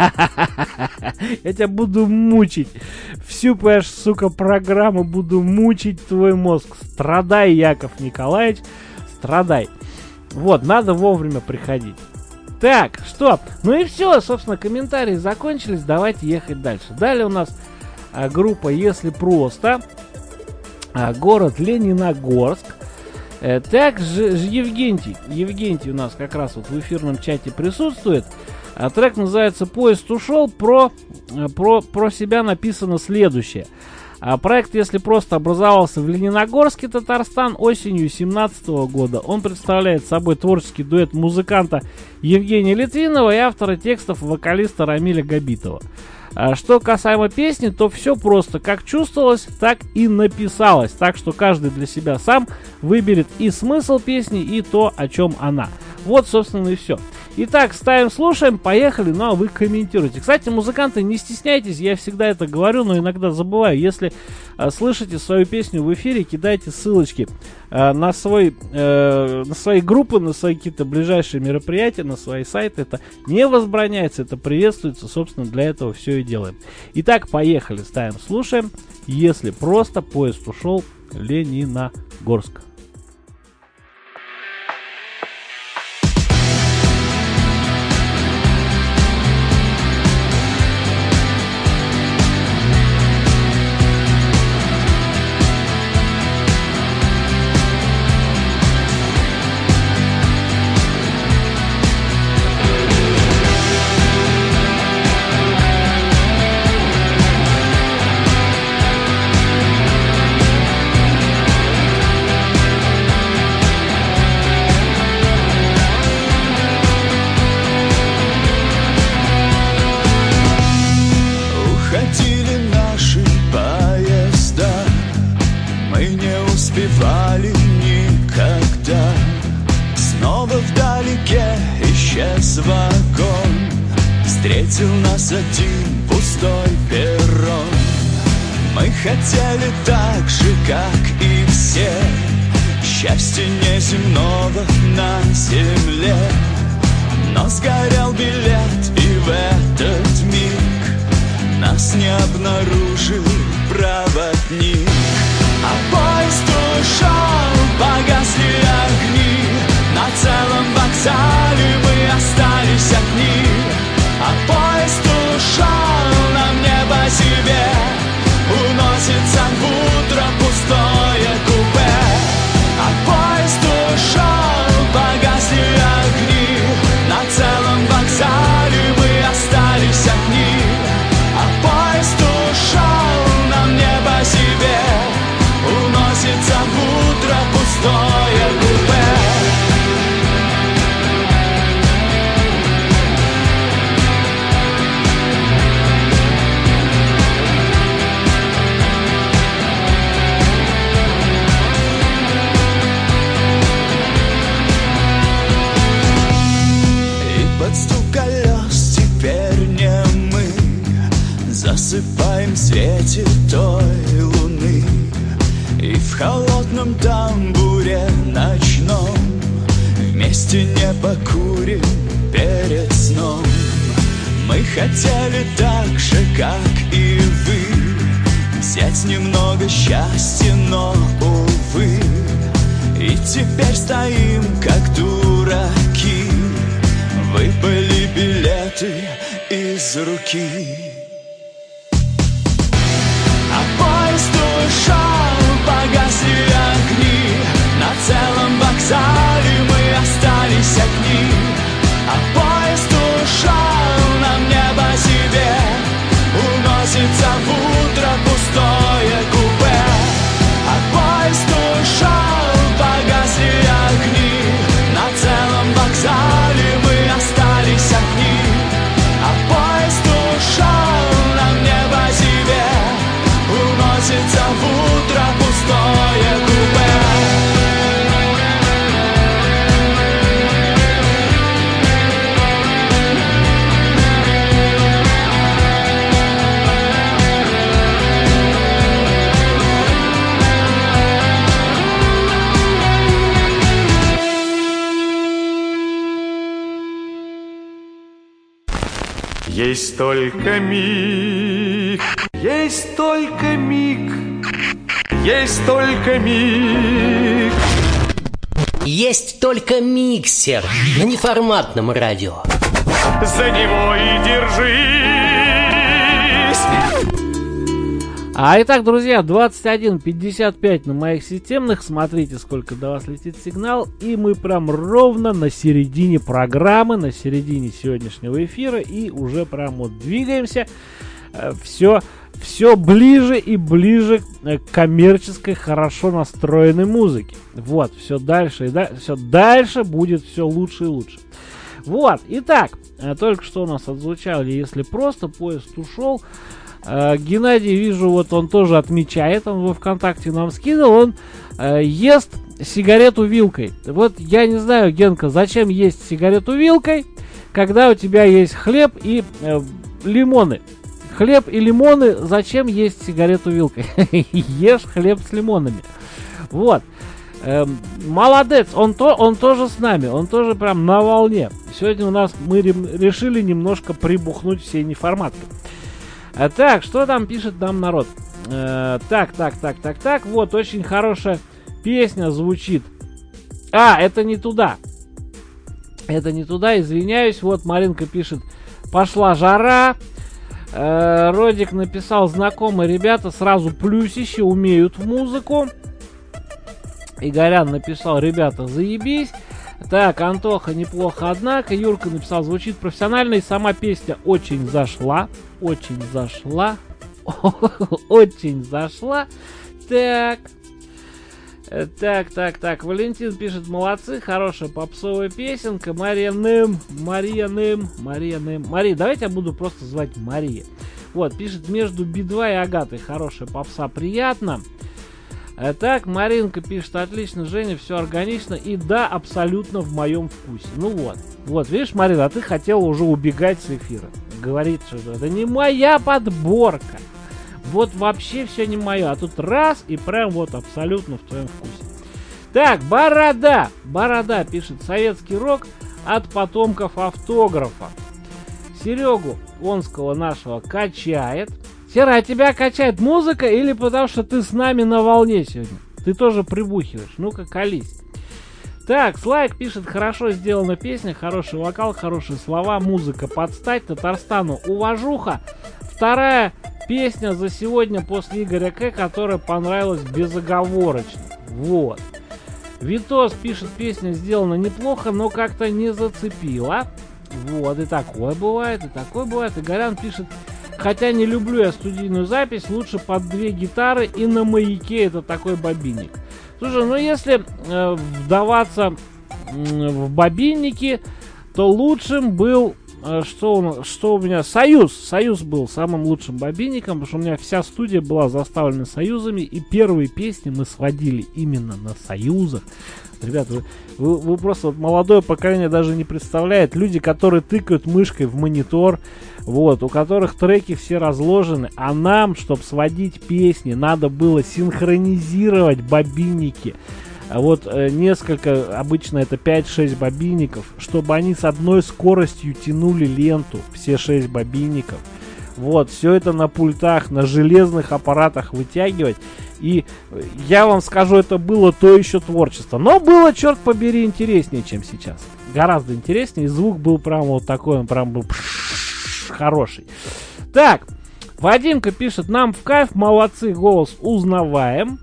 Я тебя буду мучить. Всю, понимаешь, сука, программу буду мучить твой мозг. Страдай, Яков Николаевич, страдай. Вот, надо вовремя приходить. Так, что? Ну и все, собственно, комментарии закончились. Давайте ехать дальше. Далее у нас а, группа «Если просто», а, город Лениногорск. э, Так, Ж, Ж, Евгентий. Евгентий у нас как раз вот в эфирном чате присутствует. а, Трек называется «Поезд ушел». Про, про, про себя написано следующее. А проект «Если просто» образовался в Лениногорске, Татарстан, осенью две тысячи семнадцатого года. Он представляет собой творческий дуэт музыканта Евгения Литвинова и автора текстов вокалиста Рамиля Габитова. А что касаемо песни, то все просто. Как чувствовалось, так и написалось. Так что каждый для себя сам выберет и смысл песни, и то, о чем она. Вот, собственно, и все. Итак, ставим, слушаем, поехали, ну а вы комментируйте. Кстати, музыканты, не стесняйтесь, я всегда это говорю, но иногда забываю. Если э, слышите свою песню в эфире, кидайте ссылочки э, на, свой, э, на свои группы, на свои какие-то ближайшие мероприятия, на свои сайты. Это не возбраняется, это приветствуется, собственно, для этого все и делаем. Итак, поехали, ставим, слушаем. Если просто, поезд ушел, Лениногорск. встретил нас один пустой перрон. Мы хотели так же, как и все, счастья неземного на земле. Но сгорел билет, и в этот миг нас не обнаружил проводник. А поезд ушел, погасли огни, на целом вокзале мы остались одни. А поезд ушел, нам небо себе уносится в утро пустое купе. А поезд ушел, погасли огни, на целом вокзале мы остались одни. А поезд ушел, нам небо себе уносится в утро пустое купе. Под стук колес теперь не мы засыпаем в свете той луны. И в холодном тамбуре ночном вместе не покурим перед сном. Мы хотели так же, как и вы, взять немного счастья, но, увы. И теперь стоим, как дураки, выпали билеты из руки. А поезд ушел, погасли огни, на целом вокзале мы остались одни. А поезд ушел, нам небо себе уносится в утро пустое купе. А поезд ушел, погасли огни, на целом вокзале мы остались одни. А поезд ушел, нам небо себе уносится в утро пустое купе. Есть только миг, есть только миг, есть только миг. Есть только миксер на неформатном радио. За него и держись. А итак, друзья, двадцать один пятьдесят пять на моих системных. Смотрите, сколько до вас летит сигнал. И мы прям ровно на середине программы, на середине сегодняшнего эфира. И уже прям вот двигаемся. Все, все ближе и ближе к коммерческой, хорошо настроенной музыке. Вот, все дальше и дальше. Все дальше будет все лучше и лучше. Вот, итак, только что у нас отзвучали, если просто поезд ушел. Геннадий, вижу, вот он тоже отмечает, он во ВКонтакте нам скинул, он э, ест сигарету вилкой. Вот я не знаю, Генка, зачем есть сигарету вилкой, когда у тебя есть хлеб и э, лимоны. Хлеб и лимоны, зачем есть сигарету вилкой? Ешь хлеб с лимонами. Вот. Э, молодец, он, то, он тоже с нами, он тоже прям на волне. Сегодня у нас мы решили немножко прибухнуть всей неформаткой. А, так, что там пишет нам народ? Э, так, так, так, так, так. Вот, очень хорошая песня звучит. А, это не туда. Это не туда, извиняюсь. Вот, Маринка пишет: пошла жара. Э, Родик написал: знакомые ребята, сразу плюсище, умеют в музыку. Игорян написал: ребята, заебись. Так, Антоха, неплохо, однако. Юрка написал: звучит профессионально, и сама песня очень зашла. Очень зашла. Очень зашла. Так. Так, так, так. Валентин пишет: молодцы, хорошая попсовая песенка. Мария Ным, Мария Ным, Мария Ным. Мария, давайте я буду просто звать Мария. Вот, пишет: между Би два и Агатой хорошая попса, приятно. Так, Маринка пишет: отлично, Женя, все органично. И да, абсолютно в моем вкусе. Ну вот. Вот, видишь, Марина, а ты хотела уже убегать с эфира. говорит, что это не моя подборка. Вот вообще все не мое. А тут раз и прям вот абсолютно в твоем вкусе. Так, Борода. Борода пишет: советский рок от потомков автографа. Серегу Онского нашего качает. Сера, а тебя качает музыка или потому что ты с нами на волне сегодня? Ты тоже прибухиваешь. Ну-ка, колись. Так, Слайк пишет: хорошо сделана песня, хороший вокал, хорошие слова, музыка под стать, Татарстану уважуха. Вторая песня за сегодня после Игоря К, которая понравилась безоговорочно. Вот. Витос пишет: песня сделана неплохо, но как-то не зацепила. Вот, и такое бывает, и такое бывает. И Горян пишет: хотя не люблю я студийную запись, лучше под две гитары и на маяке, это такой бобинник. Слушай, ну если э, вдаваться э, в бобинники, то лучшим был, э, что, у, что у меня, Союз. Союз был самым лучшим бобинником, потому что у меня вся студия была заставлена союзами, и первые песни мы сводили именно на союзах. Ребята, вы, вы, вы просто, вот, молодое поколение даже не представляет. Люди, которые тыкают мышкой в монитор, вот, у которых треки все разложены, а нам, чтобы сводить песни, надо было синхронизировать бобинники. Вот э, несколько, обычно это пять-шесть бобинников, чтобы они с одной скоростью тянули ленту, все шесть бобинников. Вот, все это на пультах, на железных аппаратах вытягивать. И я вам скажу, это было то еще творчество. Но было, черт побери, интереснее, чем сейчас. Гораздо интереснее. И звук был прям вот такой, он прям был хороший. Так, Вадимка пишет: нам в кайф, молодцы, голос узнаваем.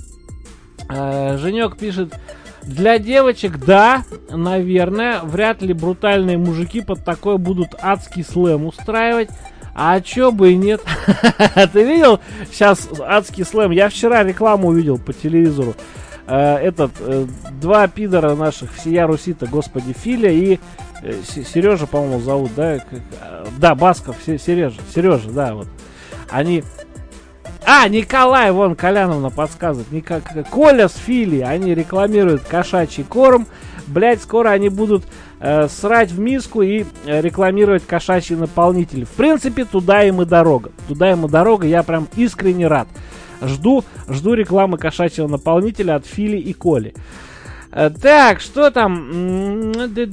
Э, Женек пишет: для девочек, да, наверное, вряд ли брутальные мужики под такое будут адский слэм устраивать. А чё бы и нет? Ты видел сейчас адский слэм? Я вчера рекламу увидел по телевизору. Э, этот, э, два пидора наших, всея Руси-то, господи, Филя и э, Сережа, по-моему, зовут, да? Да, Басков, Сережа, Сережа, да, вот. Они... А, Николай, вон, Коляновна подсказывает. Ника... Коля с Фили, они рекламируют кошачий корм. Блять, скоро они будут э, срать в миску и э, рекламировать кошачий наполнитель. В принципе, туда им и дорога. Туда им и дорога, я прям искренне рад. Жду, жду рекламы кошачьего наполнителя от Фили и Коли. Э, так, что там?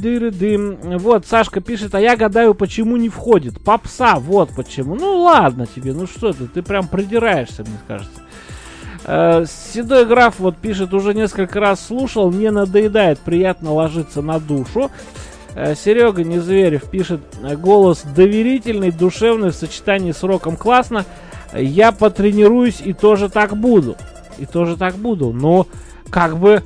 Вот, Сашка пишет: а я гадаю, почему не входит. Попса, вот почему. Ну ладно тебе, ну что ты, ты прям придираешься, мне кажется. Uh, Седой граф вот пишет: уже несколько раз слушал, не надоедает, приятно ложиться на душу. uh, Серега Незверев пишет: голос доверительный, душевный, в сочетании с роком классно. Я потренируюсь и тоже так буду. И тоже так буду. Но как бы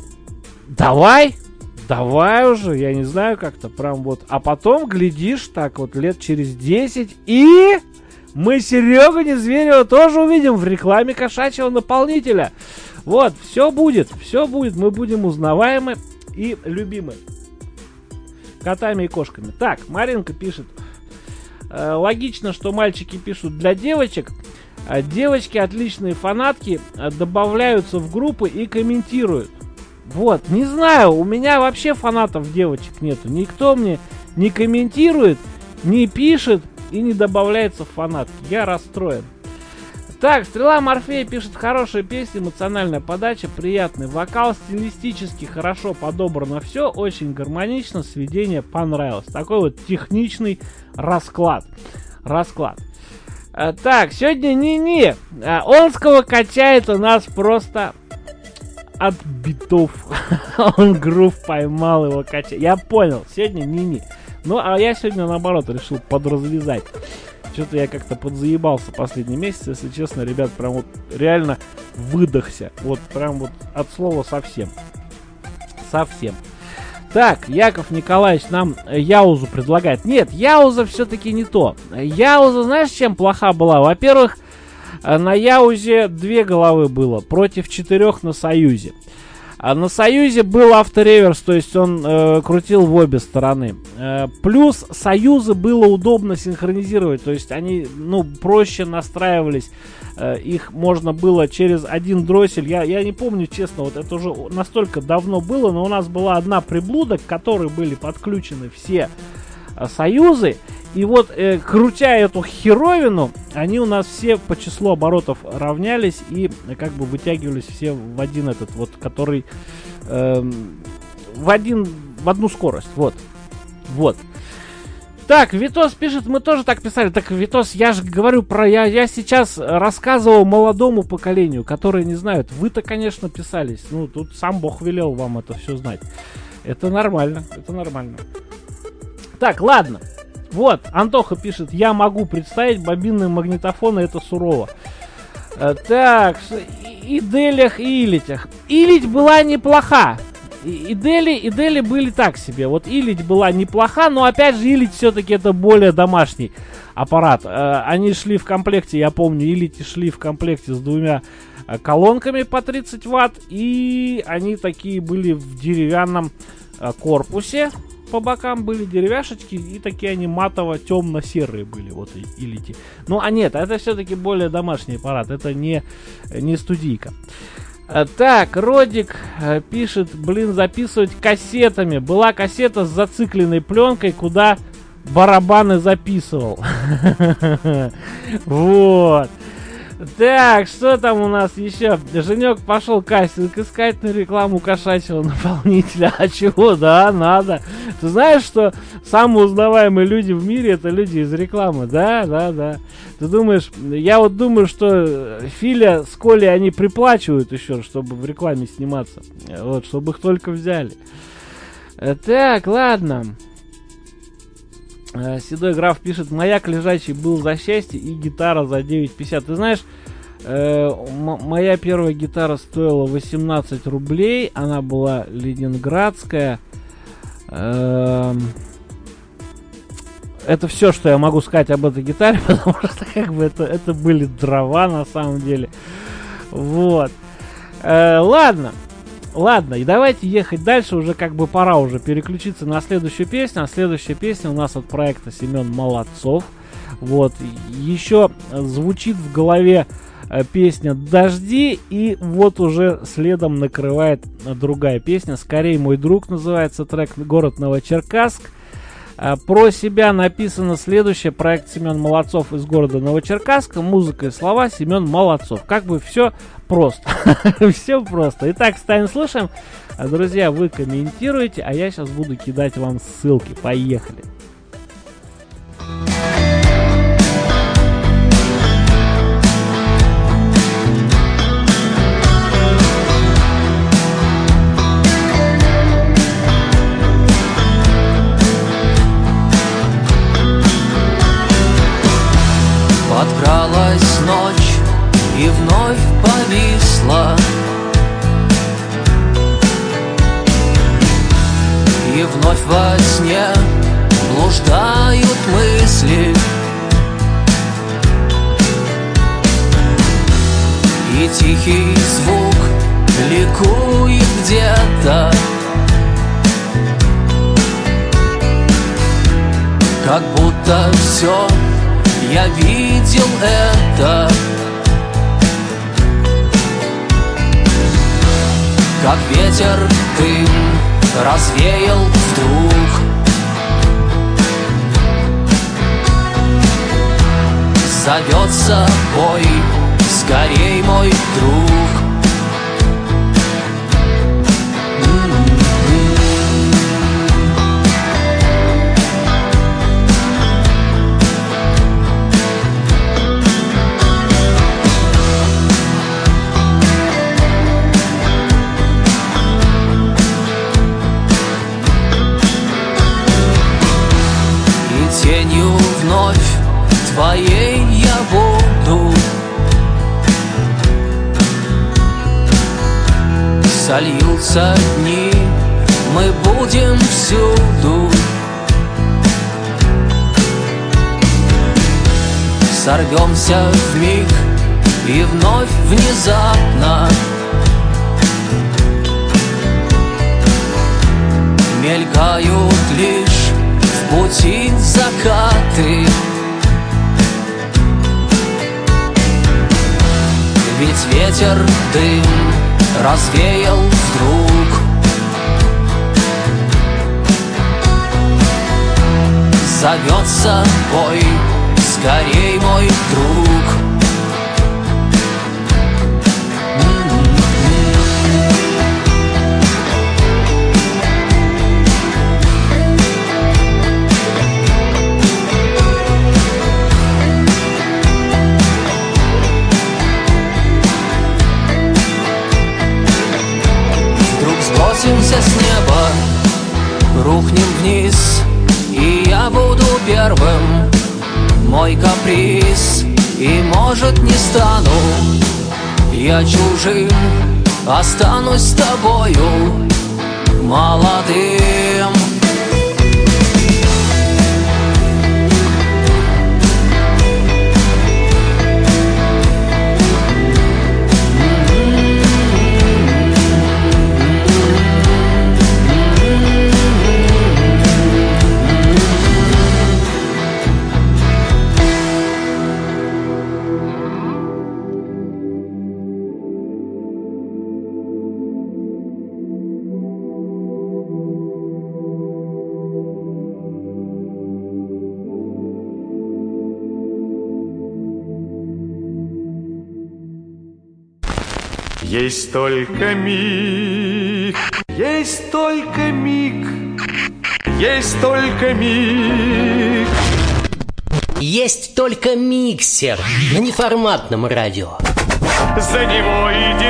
давай, давай уже, я не знаю, как-то прям вот. А потом, глядишь, так вот лет через десять и... мы Серегу Незверева тоже увидим в рекламе кошачьего наполнителя. Вот, все будет, все будет. Мы будем узнаваемы и любимы котами и кошками. Так, Маринка пишет: э, логично, что мальчики пишут для девочек. А девочки, отличные фанатки, добавляются в группы и комментируют. Вот, не знаю, у меня вообще фанатов девочек нету. Никто мне не комментирует, не пишет и не добавляется в фанатки. Я расстроен. Так, Стрела Морфея пишет: хорошая песня, эмоциональная подача, приятный вокал, стилистически хорошо подобрано все, очень гармонично, сведение понравилось. Такой вот техничный расклад. Расклад. А, так, сегодня не-не. А, Онского качает у нас просто от битов. Он грув поймал, его качает. Я понял, сегодня не-не. Ну, а я сегодня, наоборот, решил подразвязать. Что-то я как-то подзаебался последний месяц, если честно, ребят, прям вот реально выдохся. Вот прям вот от слова совсем. Совсем. Так, Яков Николаевич нам Яузу предлагает. Нет, Яуза все-таки не то. Яуза, знаешь, чем плоха была? Во-первых, на Яузе две головы было против четырех на Союзе. А на Союзе был автореверс, то есть он э, крутил в обе стороны. Э, плюс Союзы было удобно синхронизировать, то есть они, ну, проще настраивались. Э, их можно было через один дроссель. Я, я не помню, честно, вот это уже настолько давно было, но у нас была одна приблуда, к которой были подключены все э, Союзы. И вот, э, крутя эту херовину, они у нас все по числу оборотов равнялись и э, как бы вытягивались все в один этот вот, который э, в один, в одну скорость. Вот. Вот. Так, Витос пишет, мы тоже так писали. Так, Витос, я же говорю про... Я, я сейчас рассказывал молодому поколению, которые не знают. Вы-то, конечно, писались. Ну, тут сам Бог велел вам это все знать. Это нормально, это нормально. Так, ладно. Вот, Антоха пишет, я могу представить бобинные магнитофоны, это сурово. Э, так, и Делях, и Илитях. Илить была неплоха. И Дели, и Дели были так себе. Вот Илить была неплоха, но опять же Илить все-таки это более домашний аппарат. Э, они шли в комплекте, я помню, Илити шли в комплекте с двумя э, колонками по тридцать ватт. И они такие были в деревянном э, корпусе. По бокам были деревяшечки, и такие они матово-темно-серые были, вот и Илити. Ну, а нет, это все-таки более домашний аппарат, это не, не студийка. Так, Родик э, пишет, блин, записывать кассетами. Была кассета с зацикленной пленкой, куда барабаны записывал. Вот. Так, что там у нас еще? Женек пошел кастинг искать на рекламу кошачьего наполнителя. А чего? Да, надо. Ты знаешь, что самые узнаваемые люди в мире — это люди из рекламы? Да, да, да. Ты думаешь, я вот думаю, что Филя с Колей они приплачивают еще, чтобы в рекламе сниматься. Вот, чтобы их только взяли. Так, ладно. Седой граф пишет, маяк лежачий был за счастье и гитара за девять пятьдесят. Ты знаешь, э, м- моя первая гитара стоила восемнадцать рублей. Она была ленинградская. Э, это все, что я могу сказать об этой гитаре, потому что как бы это, это были дрова на самом деле. Вот. Э, ладно. Ладно, и давайте ехать дальше, уже как бы пора уже переключиться на следующую песню. А следующая песня у нас от проекта Семен Молодцов. Вот, еще звучит в голове э, песня «Дожди», и вот уже следом накрывает другая песня. «Скорей, мой друг» называется трек, город Новочеркасск. Э, про себя написано следующее: проект Семен Молодцов из города Новочеркасска, музыка и слова Семен Молодцов. Как бы все просто. Все просто. Итак, ставим, слушаем. Друзья, вы комментируете, а я сейчас буду кидать вам ссылки. Поехали. Подкралась ночь и вновь повисла, и вновь во сне блуждают мысли, и тихий звук ликует где-то, как будто все я видел это. Как ветер дым развеял вдруг, зовет с собой скорей мой друг. Тенью вновь твоей я буду, сольются дни, мы будем всюду. Сорвемся вмиг и вновь внезапно мелькают лишь в пути закаты. Ведь ветер дым развеял вдруг, зовет с собой. Скорей, мой друг. Сбросимся с неба, рухнем вниз, и я буду первым. Мой каприз, и может не стану я чужим, останусь с тобою молодым. Есть только миг, есть только миг, есть только миг. Есть только миксер на неформатном радио. За него и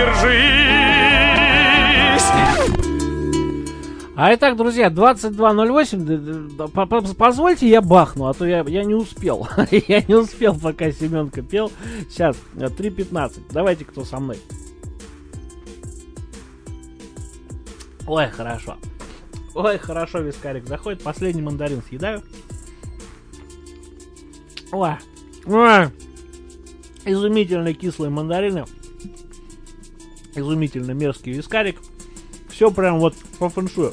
держись. А итак, друзья, двадцать два ноль восемь. Позвольте я бахну, а то я, я не успел. Я не успел, пока Семенка пел. Сейчас, три пятнадцать. Давайте, кто со мной. Ой, хорошо. Ой, хорошо, вискарик заходит. Последний мандарин съедаю. Ой, ой. Изумительно кислые мандарины. Изумительно мерзкий вискарик. Все прям вот по фэншую.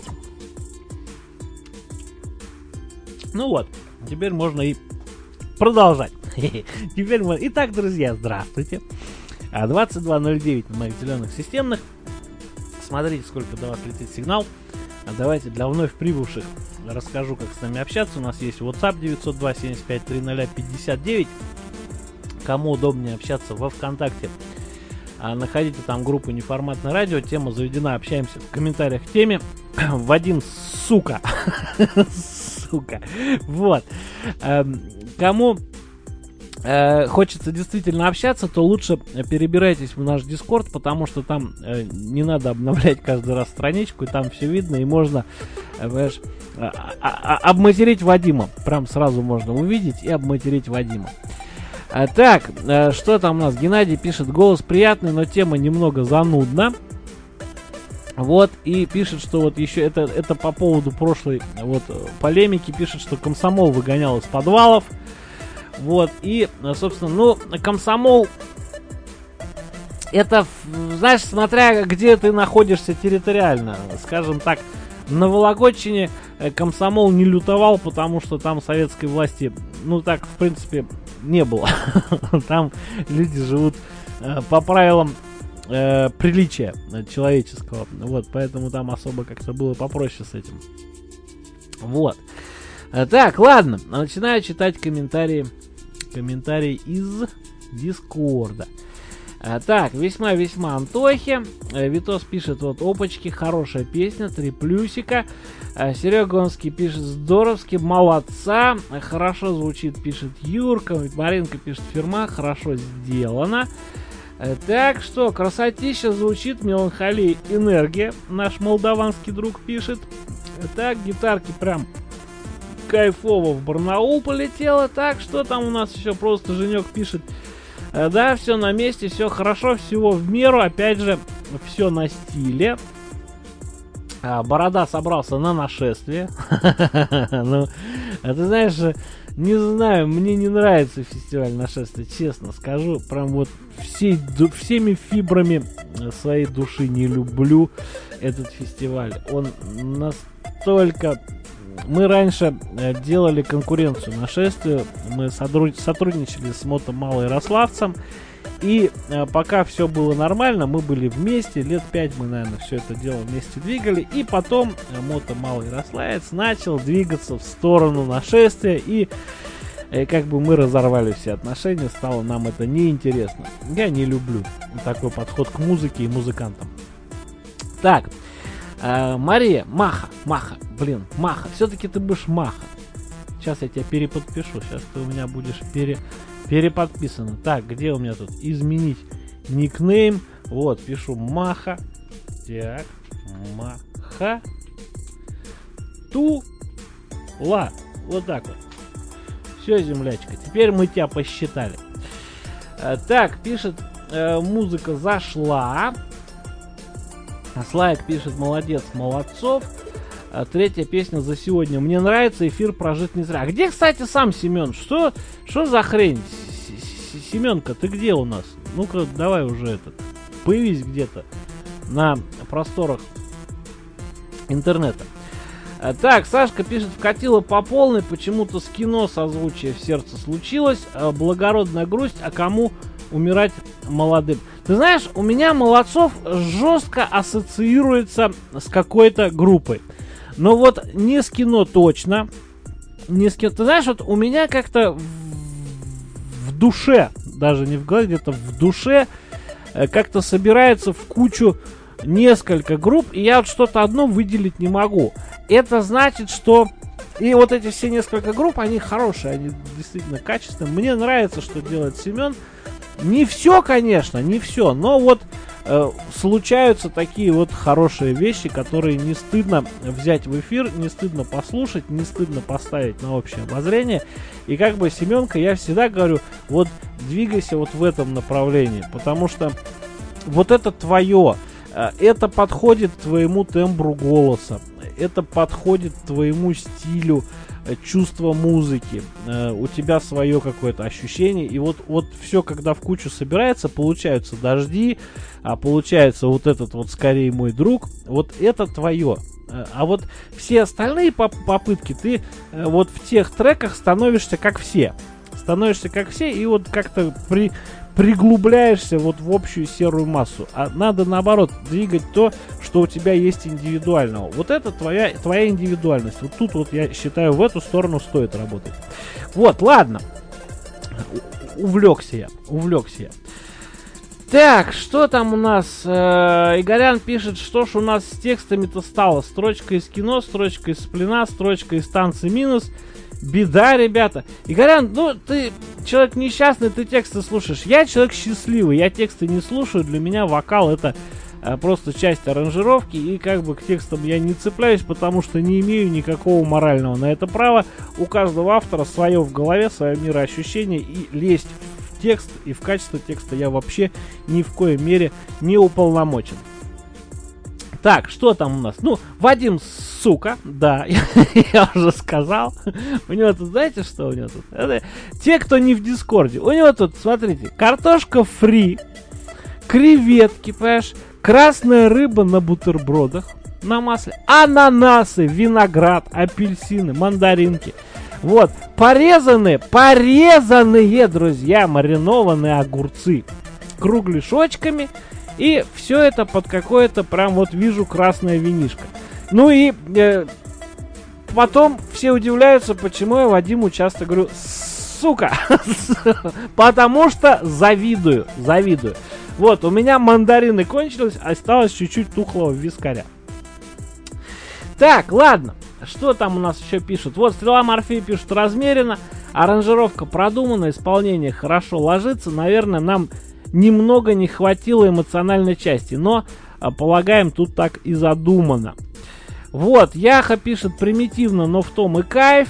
Ну вот, теперь можно и продолжать. Теперь мы... Итак, друзья, здравствуйте. двадцать два ноль девять на моих зеленых системных. Смотрите, сколько до вас летит сигнал. А давайте для вновь прибывших расскажу, как с нами общаться. У нас есть WhatsApp девятьсот два семьдесят пять тридцать пятьдесят девять. Кому удобнее общаться во ВКонтакте, а, находите там группу «Неформатное радио». Тема заведена. Общаемся в комментариях к теме. Вадим, сука. Сука. Вот. Кому э, хочется действительно общаться, то лучше перебирайтесь в наш Дискорд, потому что там э, не надо обновлять каждый раз страничку, и там все видно, и можно э, знаешь, э, э, обматерить Вадима. Прям сразу можно увидеть и обматерить Вадима. А, так, э, что там у нас? Геннадий пишет: голос приятный, но тема немного занудна. Вот, и пишет, что вот еще это, это по поводу прошлой вот полемики, пишет, что комсомол выгонял из подвалов. Вот, и, собственно, ну, комсомол, это, знаешь, смотря где ты находишься территориально. Скажем так, на Вологодчине комсомол не лютовал, потому что там советской власти, ну, так, в принципе, не было. Там люди живут по правилам Э, приличия человеческого. Вот, поэтому там особо как-то было попроще с этим. Вот. А, так, ладно. Начинаю читать комментарии. Комментарии из Дискорда. А, так, весьма-весьма Антохи. А, Витос пишет: вот, опачки, хорошая песня, три плюсика. А, Серега Гонский пишет: здоровски, молодца. А, хорошо звучит, пишет Юрка. Маринка пишет: фирма, хорошо сделано. Так что, красотища звучит, меланхолия, энергия. Наш молдаванский друг пишет. Так, гитарки прям кайфово в Барнаул полетело. Так, что там у нас еще? Просто Женек пишет: да, все на месте, все хорошо, всего в меру. Опять же, все на стиле. Борода собрался на нашествие. Ну, ты знаешь, не знаю, мне не нравится фестиваль нашествия, честно скажу. Прям вот всей, всеми фибрами своей души не люблю этот фестиваль. Он настолько... Мы раньше делали конкуренцию нашествию. Мы сотрудничали с Мото Малоярославцем. И э, пока все было нормально, мы были вместе, лет пять мы, наверное, все это дело вместе двигали. И потом э, Мото Малый Ярославец начал двигаться в сторону нашествия. И э, как бы мы разорвали все отношения, стало нам это неинтересно. Я не люблю такой подход к музыке и музыкантам. Так, э, Мария, Маха, Маха, блин, Маха, все-таки ты будешь Маха. Сейчас я тебя переподпишу, сейчас ты у меня будешь пере... переподписано. Так, где у меня тут? Изменить никнейм. Вот, пишу Маха. Так, Маха. Тула. Вот так вот. Все, землячка. Теперь мы тебя посчитали. А, так, пишет, э, музыка зашла. Слайк пишет, молодец, молодцов. А, третья песня за сегодня. Мне нравится, эфир прожит не зря. А где, кстати, сам Семен? Что, что за хрень? Семенка, ты где у нас? Ну-ка, давай уже этот. Появись где-то на просторах интернета. А, так, Сашка пишет, вкатила по полной, почему-то с кино созвучие в сердце случилось. А, благородная грусть, а кому умирать молодым? Ты знаешь, у меня Молодцов жестко ассоциируется с какой-то группой. Но вот не с кино точно. Не с кино. Ты знаешь, вот у меня как-то в, в душе, даже не в голове, где-то в душе, э, как-то собирается в кучу несколько групп, и я вот что-то одно выделить не могу. Это значит, что... И вот эти все несколько групп, они хорошие, они действительно качественные. Мне нравится, что делает Семен. Не все, конечно, не все, но вот э, случаются такие вот хорошие вещи, которые не стыдно взять в эфир, не стыдно послушать, не стыдно поставить на общее обозрение. И как бы, Семенка, я всегда говорю, вот двигайся вот в этом направлении, потому что вот это твое, э, это подходит к твоему тембру голоса, это подходит к твоему стилю, чувство музыки, э, у тебя свое какое-то ощущение, и вот, вот все, когда в кучу собирается, получаются дожди, а получается вот этот вот скорее мой друг, вот это твое. А вот все остальные поп- попытки, ты э, вот в тех треках становишься как все, становишься как все, и вот как-то при приглубляешься вот в общую серую массу. А надо, наоборот, двигать то, что у тебя есть индивидуального. Вот это твоя, твоя индивидуальность. Вот тут вот, я считаю, в эту сторону стоит работать. Вот, ладно. Увлекся я. Увлекся я. Так, что там у нас? Э, Игорян пишет, что ж у нас с текстами-то стало. Строчка из кино, строчка из Сплина, строчка из Танцы минус. Беда, ребята. Игорян, ну ты человек несчастный, ты тексты слушаешь. Я человек счастливый, я тексты не слушаю. Для меня вокал это а, просто часть аранжировки. И как бы к текстам я не цепляюсь, потому что не имею никакого морального на это права. У каждого автора свое в голове, свое мироощущение. И лезть в текст и в качество текста я вообще ни в коей мере не уполномочен. Так, что там у нас? Ну, Вадим, сука, да, я, я уже сказал. У него тут, знаете, что у него тут? Это те, кто не в Дискорде. У него тут, смотрите, картошка фри, креветки, понимаешь, красная рыба на бутербродах, на масле, ананасы, виноград, апельсины, мандаринки. Вот, порезанные, порезанные, друзья, маринованные огурцы кругляшочками. И все это под какое-то, прям вот вижу, красное винишко. Ну и э, потом все удивляются, почему я Вадиму часто говорю сука. Потому что завидую, завидую. Вот, у меня мандарины кончились, осталось чуть-чуть тухлого вискаря. Так, ладно. Что там у нас еще пишут? Вот, Стрела Морфея пишет размеренно. Аранжировка продумана, исполнение хорошо ложится. Наверное, нам немного не хватило эмоциональной части, но, полагаем, тут так и задумано. Вот, Яха пишет примитивно, но в том и кайф.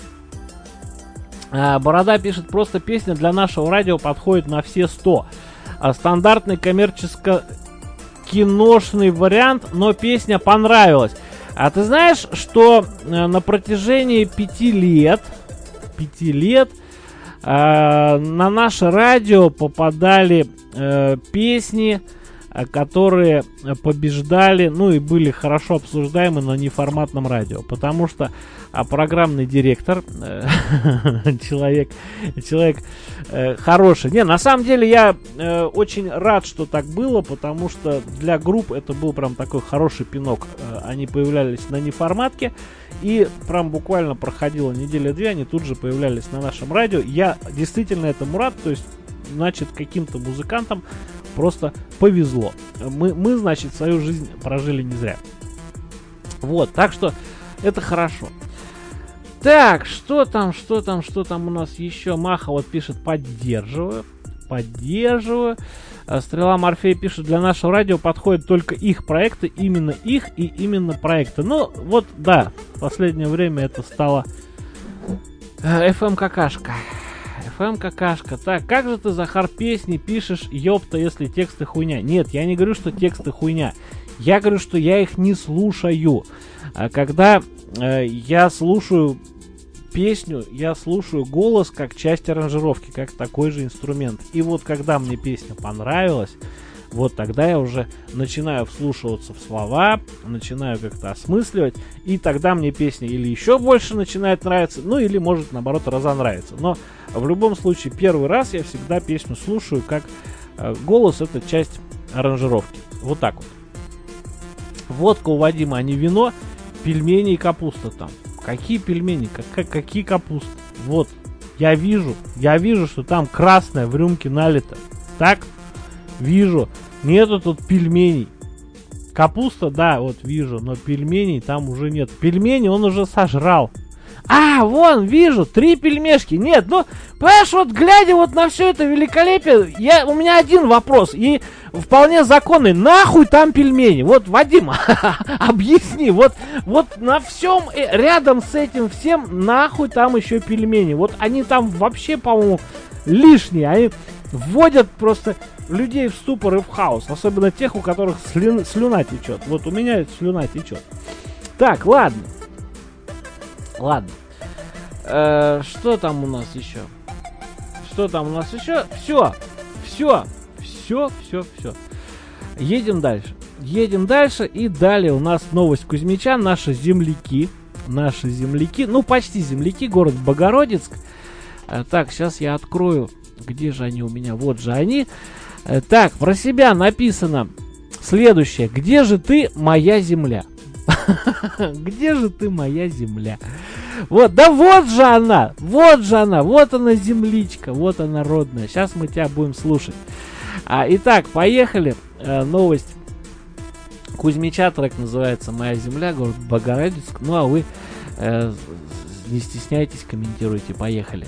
А, Борода пишет, просто песня для нашего радио подходит на все сто. А, стандартный коммерческо-киношный вариант, но песня понравилась. А ты знаешь, что а, на протяжении пяти лет, пяти лет Uh, на наше радио попадали uh, песни которые побеждали, ну и были хорошо обсуждаемы на неформатном радио, потому что а, программный директор, э, человек, человек э, хороший. Не, на самом деле я э, очень рад, что так было, потому что для групп это был прям такой хороший пинок. Э, они появлялись на неформатке, и прям буквально проходила неделя-две, они тут же появлялись на нашем радио. Я действительно этому рад, то есть, значит, каким-то музыкантам просто повезло. Мы, мы, значит, свою жизнь прожили не зря. Вот, так что это хорошо. Так, что там, что там, что там у нас еще? Маха вот пишет, поддерживаю. Поддерживаю. Стрела Морфей пишет, для нашего радио подходят только их проекты, именно их и именно проекты. Ну, вот, да, в последнее время это стало эф эм-какашка. эф эм-какашка. Так, как же ты, Захар, песни пишешь, ёпта, если тексты хуйня? Нет, я не говорю, что тексты хуйня. Я говорю, что я их не слушаю. А когда э, я слушаю песню, я слушаю голос как часть аранжировки, как такой же инструмент. И вот когда мне песня понравилась, вот тогда я уже начинаю вслушиваться в слова, начинаю как-то осмысливать, и тогда мне песня или еще больше начинает нравиться, ну или может наоборот разонравиться. Но в любом случае первый раз я всегда песню слушаю как э, голос, это часть аранжировки. Вот так вот. Водка у Вадима, а не вино, пельмени и капуста там. Какие пельмени? Как, какие капусты? Вот, я вижу, я вижу, что там красное в рюмке налито. Так, вижу. Нету тут пельменей. Капуста, да, вот вижу, но пельменей там уже нет. Пельмени он уже сожрал. А, вон, вижу, три пельмешки. Нет, ну, понимаешь, вот глядя вот на все это великолепие, я, у меня один вопрос, и вполне законный. Нахуй там пельмени? Вот, Вадим, объясни, вот, вот на всем, рядом с этим всем, нахуй там еще пельмени? Вот они там вообще, по-моему, лишние. Они вводят просто людей в ступор и в хаос. Особенно тех, у которых слю, слюна течет. Вот у меня слюна течет. Так, ладно. Ладно. Э, что там у нас еще? Что там у нас еще? Все. Все. Все, все, все. Едем дальше. Едем дальше. И далее у нас новость Кузьмича. Наши земляки. Наши земляки. Ну, почти земляки. Город Богородицк. Э, так, сейчас я открою. Где же они у меня? Вот же они. Э, так, про себя написано следующее. Где же ты, моя земля? Где же ты, моя земля? Вот, да вот же она, вот же она, вот она земличка, вот она родная. Сейчас мы тебя будем слушать. А, итак, поехали. Э, новость Кузьмича, трек называется «Моя земля», город Богородицк. Ну а вы э, не стесняйтесь, комментируйте. Поехали.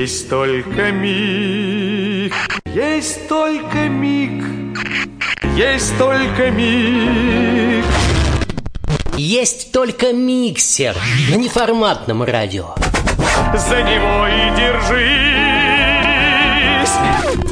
Есть только миг, есть только миг, есть только миг. Есть только миксер на неформатном радио. За него и держись.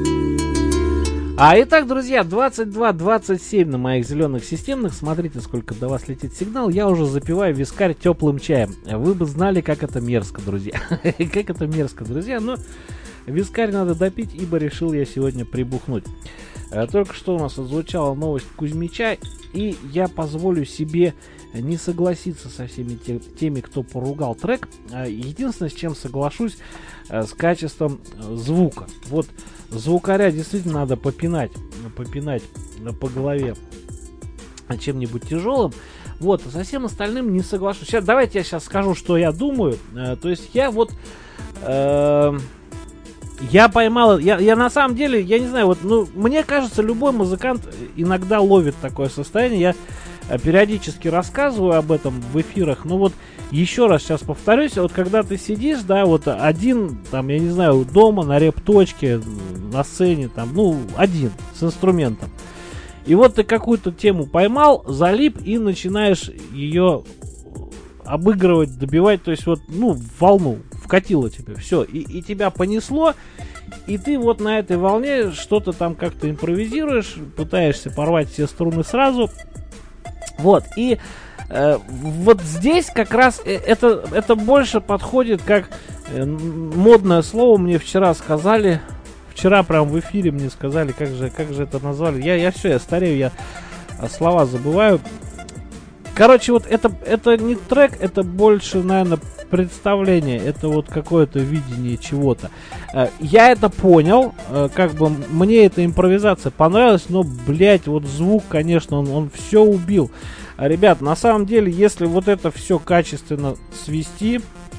А итак, друзья, двадцать два двадцать семь на моих зеленых системных. Смотрите, сколько до вас летит сигнал. Я уже запиваю вискарь теплым чаем. Вы бы знали, как это мерзко, друзья. Как это мерзко, друзья. Но вискарь надо допить, ибо решил я сегодня прибухнуть. Только что у нас отзвучала новость Кузьмича, и я позволю себе не согласиться со всеми те, теми, кто поругал трек. Единственное, с чем соглашусь, с качеством звука. Вот звукаря действительно надо попинать, попинать по голове чем-нибудь тяжелым. Вот, а со всем остальным не соглашусь. Сейчас, давайте я сейчас скажу, что я думаю. То есть я вот... Э- Я поймал, я, я на самом деле, я не знаю, вот, ну, мне кажется, любой музыкант иногда ловит такое состояние. Я периодически рассказываю об этом в эфирах. Ну вот, еще раз сейчас повторюсь, вот когда ты сидишь, да, вот один, там, я не знаю, дома, на реп-точке, на сцене, там, ну, один, с инструментом. И вот ты какую-то тему поймал, залип и начинаешь ее обыгрывать, добивать, то есть вот, ну, в волну. Вкатило тебе, все, и, и тебя понесло, и ты вот на этой волне что-то там как-то импровизируешь, пытаешься порвать все струны сразу, вот, и э, вот здесь как раз это, это больше подходит, как э, модное слово мне вчера сказали, вчера прям в эфире мне сказали, как же, как же это назвали, я, я все, я старею, я слова забываю. Короче, вот это, это не трек, это больше, наверное, представление, это вот какое-то видение чего-то. Я это понял, как бы мне эта импровизация понравилась, но, блять, вот звук, конечно, он, он все убил. Ребят, на самом деле, если вот это все качественно свести,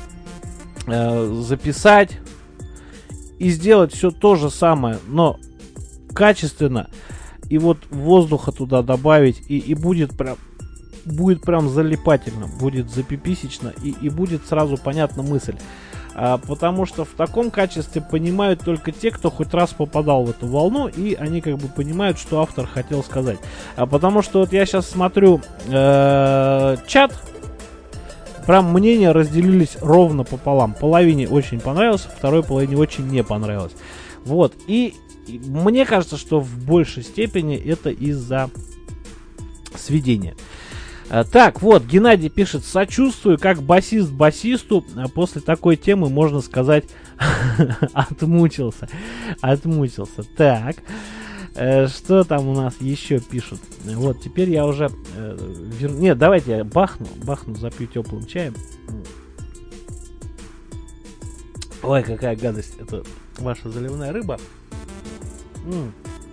записать и сделать все то же самое, но качественно, и вот воздуха туда добавить, и, и будет прям... будет прям залипательно, будет запиписечно, и, и будет сразу понятна мысль. А, потому что в таком качестве понимают только те, кто хоть раз попадал в эту волну, и они как бы понимают, что автор хотел сказать. А потому что вот я сейчас смотрю э, чат, прям мнения разделились ровно пополам. Половине очень понравилось, второй половине очень не понравилось. Вот, и, и мне кажется, что в большей степени это из-за сведения. Так, вот, Геннадий пишет: сочувствую, как басист басисту. После такой темы, можно сказать, отмучился. Отмучился. Так, что там у нас еще пишут? Вот, теперь я уже... Вер... Нет, давайте я бахну, бахну, запью теплым чаем. Ой, какая гадость. Это ваша заливная рыба. М-м.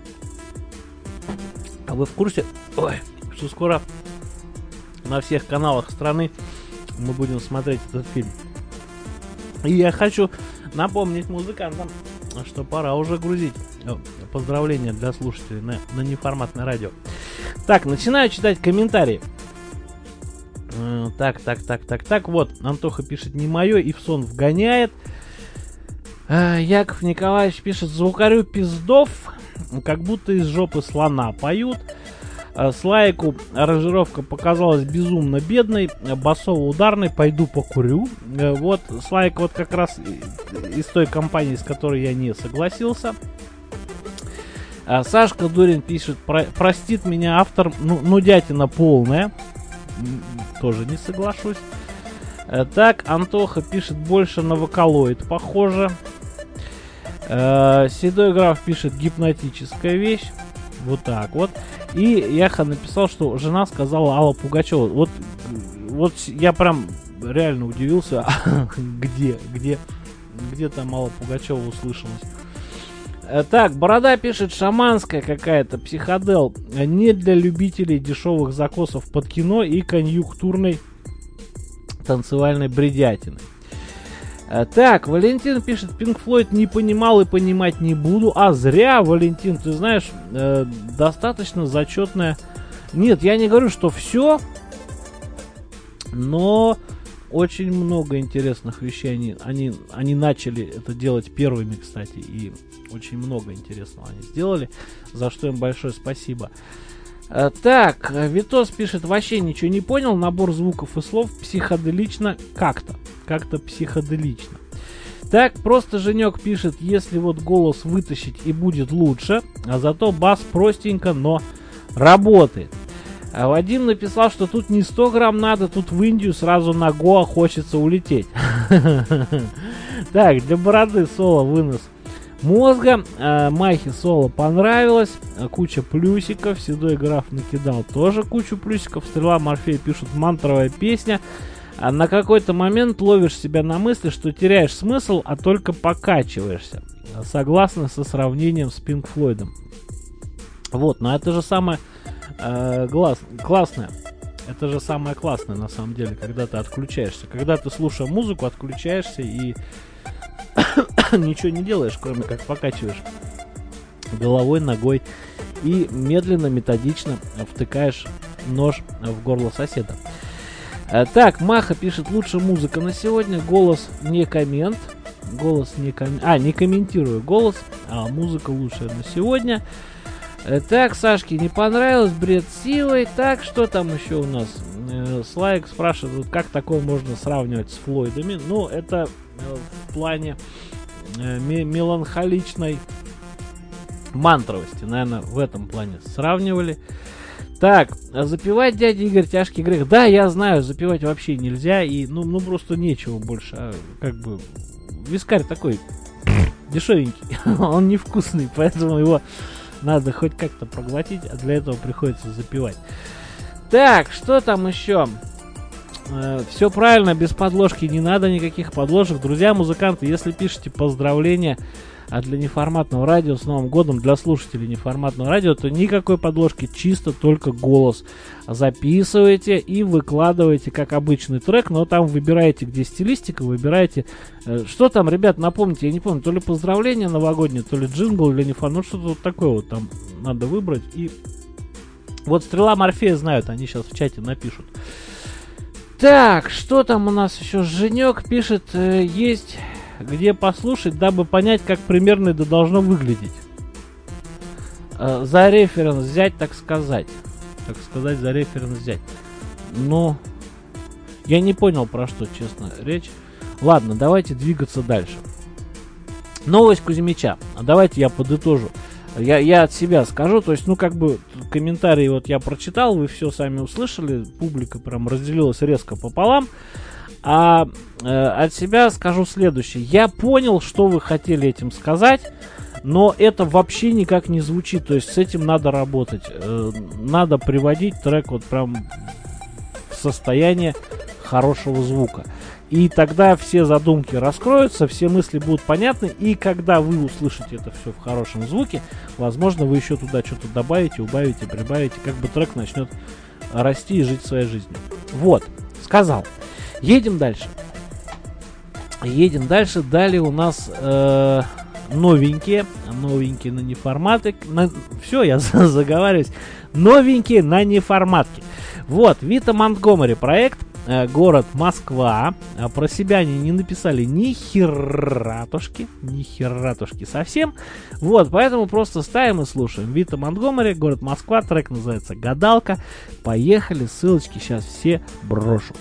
А вы в курсе, ой, что скоро... на всех каналах страны мы будем смотреть этот фильм. И я хочу напомнить музыкантам, что пора уже грузить. Поздравления для слушателей на, на неформатное радио. Так, начинаю читать комментарии. Так, так, так, так, так. Вот, Антоха пишет: не мое, и в сон вгоняет. Яков Николаевич пишет: звукарю пиздов, как будто из жопы слона поют. Слайку аранжировка показалась безумно бедной, басово-ударной, пойду покурю. Вот, Слайк вот как раз из той компании, с которой я не согласился. Сашка Дурин пишет: Про- простит меня автор, ну, нудятина полная. Тоже не соглашусь. Так, Антоха пишет: больше на вокалоид похоже. Седой граф пишет: гипнотическая вещь. Вот так вот. И Яха написал, что жена сказала Алла Пугачева. Вот, вот я прям реально удивился, где, где, где там Алла Пугачева услышалась. Так, Борода пишет: шаманская какая-то, психодел. Не для любителей дешевых закосов под кино и конъюнктурной танцевальной бредятины. Так, Валентин пишет: Pink Floyd не понимал и понимать не буду. А зря, Валентин, ты знаешь, э, достаточно зачетная. Нет, я не говорю, что все, но очень много интересных вещей. Они, они, они начали это делать первыми, кстати, и очень много интересного они сделали, за что им большое спасибо. Так, Витос пишет, вообще ничего не понял, набор звуков и слов психоделично как-то, как-то психоделично. Так, просто Женек пишет, если вот голос вытащить и будет лучше, а зато бас простенько, но работает. А Вадим написал, что тут не сто грамм надо, тут в Индию сразу на Гоа хочется улететь. Так, для бороды соло вынос мозга. Майхе соло понравилось. Куча плюсиков. Седой граф накидал тоже кучу плюсиков. Стрела Морфея пишут, мантровая песня. А на какой-то момент ловишь себя на мысли, что теряешь смысл, а только покачиваешься. Согласно со сравнением с Пинк Флойдом. Вот, но это же самое э, глаз, классное. Это же самое классное на самом деле, когда ты отключаешься. Когда ты, слушая музыку, отключаешься и ничего не делаешь, кроме как покачиваешь головой, ногой и медленно, методично втыкаешь нож в горло соседа. Так, Маха пишет, лучше музыка на сегодня, голос не коммент, голос не ком... а, не комментирую голос, а музыка лучшая на сегодня. Так, Сашке не понравилось, бред силой. Так, что там еще у нас? Слайк спрашивает, как такое можно сравнивать с Флойдами. Ну, это в плане меланхоличной мантровости, наверное, в этом плане сравнивали. Так, запивать, дядя Игорь, тяжкий грех. Да, я знаю, запивать вообще нельзя. И, ну, ну просто нечего больше. А, как бы, вискарь такой дешевенький. Он невкусный, поэтому его надо хоть как-то проглотить. А для этого приходится запивать. Так, что там еще? Э, все правильно, без подложки не надо никаких подложек. Друзья, музыканты, если пишете поздравления а для неформатного радио с Новым годом, для слушателей неформатного радио, то никакой подложки, чисто только голос. Записывайте и выкладывайте как обычный трек, но там выбираете, где стилистика, выбираете, э, что там, ребят, напомните, я не помню, то ли поздравление новогоднее, то ли джингл для неформатного, ну что-то вот такое вот там надо выбрать. И вот Стрела Морфея знают, они сейчас в чате напишут. Так, что там у нас еще? Женек пишет, э, есть где послушать, дабы понять, как примерно это должно выглядеть. Э, за референс взять, так сказать. Так сказать, за референс взять. Ну, я не понял, про что, честно, речь. Ладно, давайте двигаться дальше. Новость Кузьмича. Давайте я подытожу. Я, я от себя скажу, то есть, ну, как бы, комментарии вот я прочитал, вы все сами услышали, публика прям разделилась резко пополам. А э, от себя скажу следующее. Я понял, что вы хотели этим сказать, но это вообще никак не звучит. То есть с этим надо работать. Э, надо приводить трек вот прям в состояние хорошего звука. И тогда все задумки раскроются, все мысли будут понятны. И когда вы услышите это все в хорошем звуке, возможно, вы еще туда что-то добавите, убавите, прибавите. Как бы трек начнет расти и жить своей жизнью. Вот, сказал. Едем дальше. Едем дальше. Далее у нас э, новенькие. Новенькие на неформаты. На, все, я заговариваюсь. Новенькие на неформатке. Вот, Вита Монтгомери проект. Э, город Москва. А про себя они не написали ни хератушки. Ни хератушки совсем. Вот, поэтому просто ставим и слушаем. Вита Монтгомери, город Москва. Трек называется «Гадалка». Поехали. Ссылочки сейчас все брошу.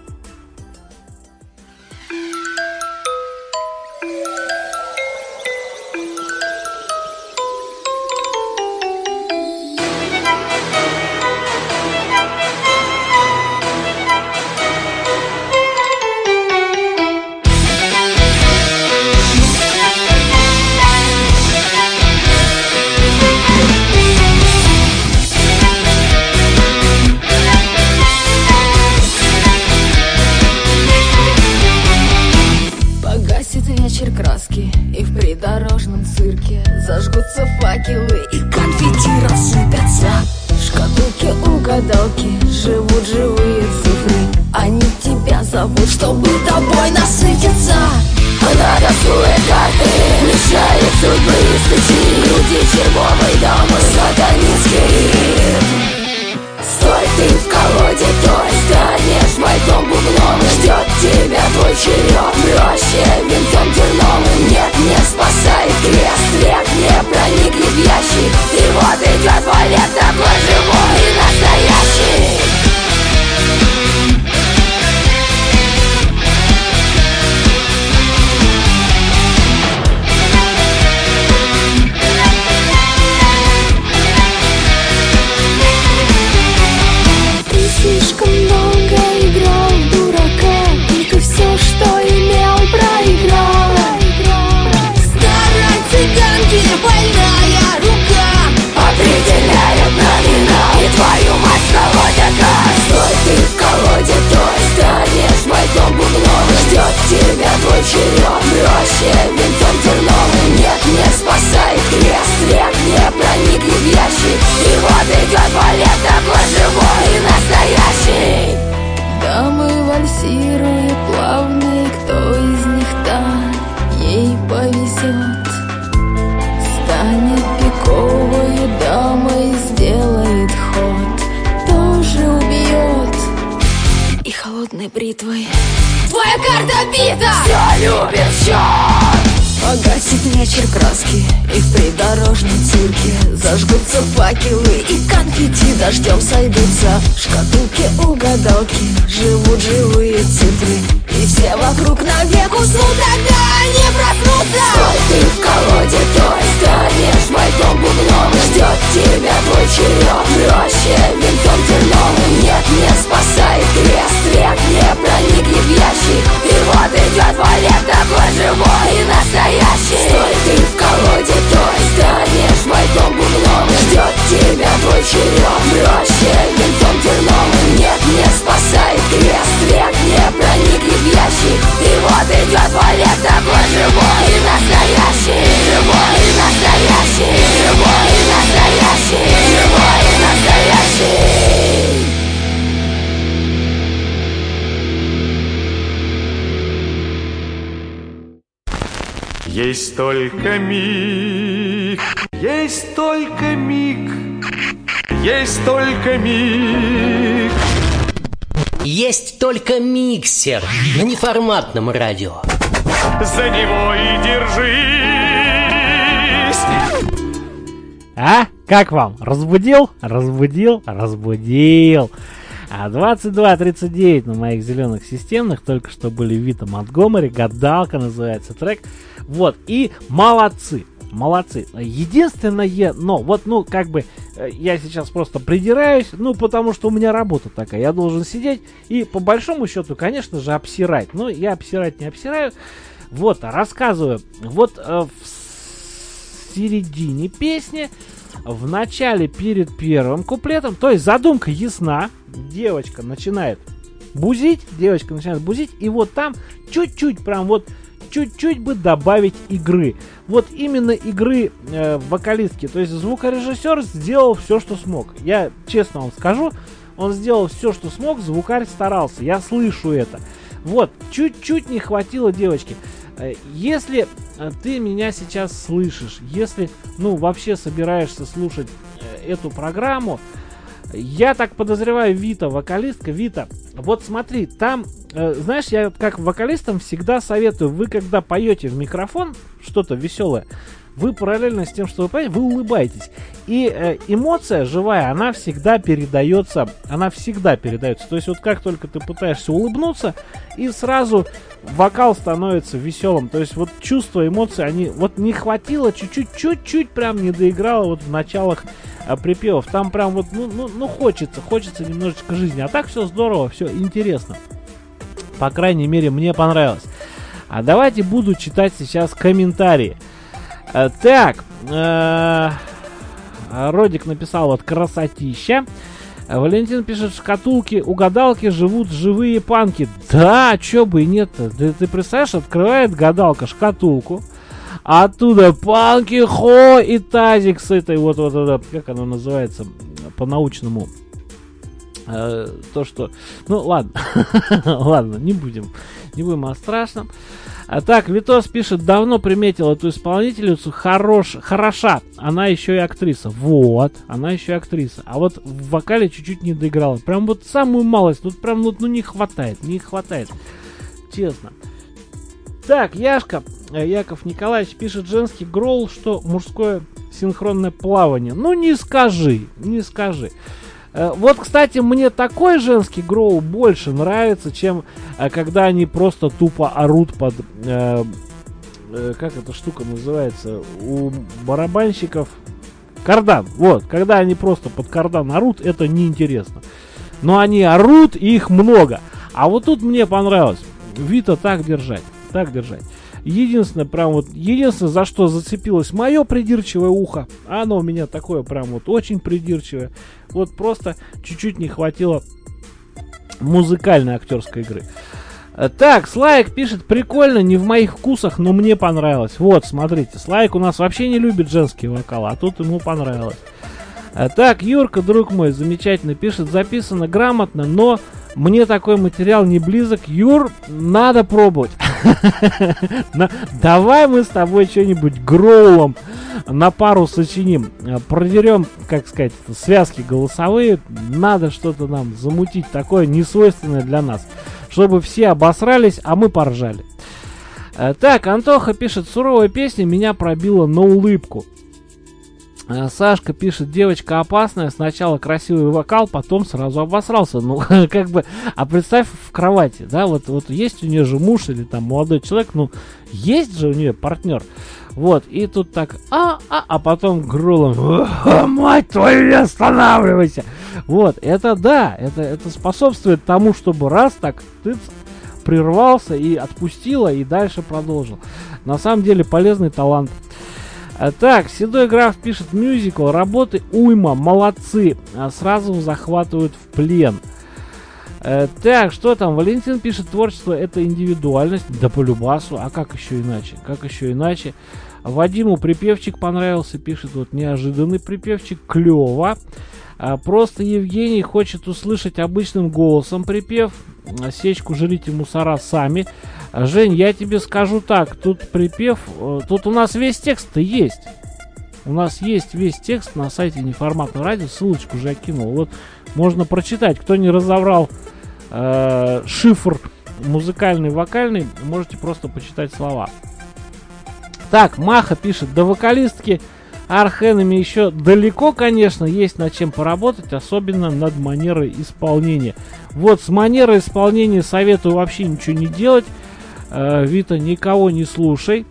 Зажгутся факелы и конфетти рассыпятся. В шкатулке угадалки живут живые цифры. Они тебя зовут, чтобы тобой насытиться. Она рисует карты, мешает судьбы стычи. Люди червовый дом и сатанинский ритм. Стой ты в колоде, той станешь бойцом бублом. Ждет тебя в ящик. И вот идет валет такой живой и настоящий. Слишком много играл в дурака, и ты все, что имел, проиграл. Старой цыганки больная рука определяет номинал, и твою мать колодят. Стой ты в колоде, той станешь бойцом бубновым. Ждет тебя твой черед, проще винтом терновым. Нет, не спасает крест, свет не проникнет в ящик. И вот идет валет такой живой и настоящий. Дамы вальсируют плавные, кто из них та ей повезет. Станет пиковою дамой, сделает ход, тоже убьет. И холодной бритвой твоя карта бита. Все любит счет. Погасит вечер краски, и в придорожном цирке зажгутся факелы, и конфетти дождем сойдутся. В шкатулке угадалки живут живые цифры, и все вокруг навек уснут, тогда они проснутся. Стой ты в колоде, той станешь бойцом бубновым. Ждет тебя твой черед, проще винтом терновым. Нет, не спасает крест, свет не проникнет в ящик. И вот идет валет такой живой и настоящий. Стой ты в колоде, той станешь бойцом бубновым. Ждет тебя твой черед, проще винтом терновым. Нет, не спасает крест, свет не проникнет в ящик. И вот идет валет такой живой и настоящий. Живой и настоящий. Живой и настоящий. Живой и настоящий. Есть только миг, есть только миг, есть только миг. Есть только миксер на неформатном радио. За него и держись. А? Как вам? Разбудил? Разбудил? Разбудил. А двадцать два тридцать девять на моих зеленых системных только что были Вита Монтгомери, «Гадалка» называется трек. Вот, и молодцы, молодцы. Единственное, но, вот, ну, как бы, я сейчас просто придираюсь, ну, потому что у меня работа такая, я должен сидеть и, по большому счету, конечно же, обсирать. Но я обсирать не обсираю. Вот, рассказываю. Вот э, в середине песни, в начале, перед первым куплетом, то есть задумка ясна, девочка начинает бузить, девочка начинает бузить, и вот там чуть-чуть, прям вот, чуть-чуть бы добавить игры. Вот именно игры э, вокалистки. То есть звукорежиссер сделал все, что смог. Я честно вам скажу, он сделал все, что смог, звукарь старался. Я слышу это. Вот, чуть-чуть не хватило девочки. Э, если э, ты меня сейчас слышишь, если, ну, вообще собираешься слушать э, эту программу, я так подозреваю, Вита, вокалистка, Вита, вот смотри, там, э, знаешь, я как вокалистам всегда советую, вы когда поете в микрофон что-то веселое, вы параллельно с тем, что вы поете, вы улыбаетесь. И э, эмоция живая, она всегда передается, она всегда передается. То есть вот как только ты пытаешься улыбнуться, и сразу вокал становится веселым. То есть вот чувства, эмоции, они, вот не хватило чуть-чуть, чуть-чуть прям не доиграло вот в началах а, припевов. Там прям вот, ну, ну, ну хочется, хочется немножечко жизни. А так все здорово, все интересно. По крайней мере, мне понравилось. А давайте буду читать сейчас комментарии. А, так, э, Родик написал вот красотища. Валентин пишет, в шкатулке угадалки живут живые панки. Да, чё бы и нет-то. Ты, ты представляешь, открывает гадалка шкатулку, а оттуда панки, хо и тазик с этой вот, вот, вот, как оно называется по-научному. Э, то, что... Ну, ладно. Ладно, не будем. Не будем о страшном. А так, Витос пишет, давно приметил эту исполнительницу, хорош, хороша, она еще и актриса. Вот, она еще и актриса. А вот в вокале чуть-чуть не доиграла. Прям вот самую малость, тут прям ну, ну не хватает, не хватает. Честно. Так, Яшка, Яков Николаевич пишет, женский гроул, что мужское синхронное плавание. Ну, не скажи, не скажи. Вот, кстати, мне такой женский гроул больше нравится, чем когда они просто тупо орут под... Э, э, как эта штука называется? У барабанщиков... Кардан. Вот, когда они просто под кардан орут, это неинтересно. Но они орут, и их много. А вот тут мне понравилось. Вита, так держать, так держать. Единственное, прям вот, единственное, за что зацепилось мое придирчивое ухо, оно у меня такое прям вот очень придирчивое, вот просто чуть-чуть не хватило музыкальной актерской игры. Так, Слайк пишет, прикольно, не в моих вкусах, но мне понравилось. Вот, смотрите, Слайк у нас вообще не любит женский вокал, а тут ему понравилось. Так, Юрка, друг мой, замечательно пишет, записано грамотно, но мне такой материал не близок. Юр, надо пробовать. Давай мы с тобой что-нибудь гроулом на пару сочиним. Продерем, как сказать, связки голосовые. Надо что-то нам замутить такое несвойственное для нас, чтобы все обосрались, а мы поржали. Так, Антоха пишет, суровая песня меня пробила на улыбку. Сашка пишет, девочка опасная, сначала красивый вокал, потом сразу обосрался. Ну, как бы, а представь в кровати, да, вот, вот есть у нее же муж или там молодой человек, ну, есть же у нее партнер. Вот, и тут так, а, а, а потом гролом, мать твою, не останавливайся. Вот, это да, это, это способствует тому, чтобы раз так ты прервался и отпустила, и дальше продолжил. На самом деле полезный талант. Так, Седой Граф пишет, мюзикл, работы уйма, молодцы, сразу захватывают в плен. э, Так, что там, Валентин пишет, творчество это индивидуальность, да по любасу, а как еще иначе, как еще иначе. Вадиму припевчик понравился, пишет, вот неожиданный припевчик, клево. а, Просто Евгений хочет услышать обычным голосом припев, сечку жрите мусора сами. Жень, я тебе скажу так, тут припев, тут у нас весь текст-то есть. У нас есть весь текст на сайте Неформатного радио, ссылочку уже я кинул. Вот можно прочитать, кто не разобрал э, шифр музыкальный, вокальный, можете просто почитать слова. Так, Маха пишет, до вокалистки Архенами еще далеко, конечно, есть над чем поработать, особенно над манерой исполнения. Вот с манерой исполнения советую вообще ничего не делать. Uh, Вита, никого не слушай,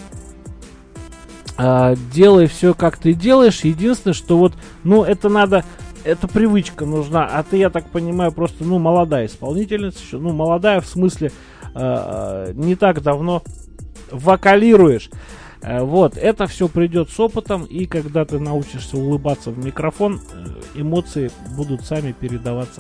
uh, делай все, как ты делаешь. Единственное, что вот, ну, это надо, это привычка нужна. А ты, я так понимаю, просто, ну, молодая исполнительница еще, ну, молодая в смысле, uh, не так давно вокалируешь. Uh, вот, это все придет с опытом, и когда ты научишься улыбаться в микрофон, эмоции будут сами передаваться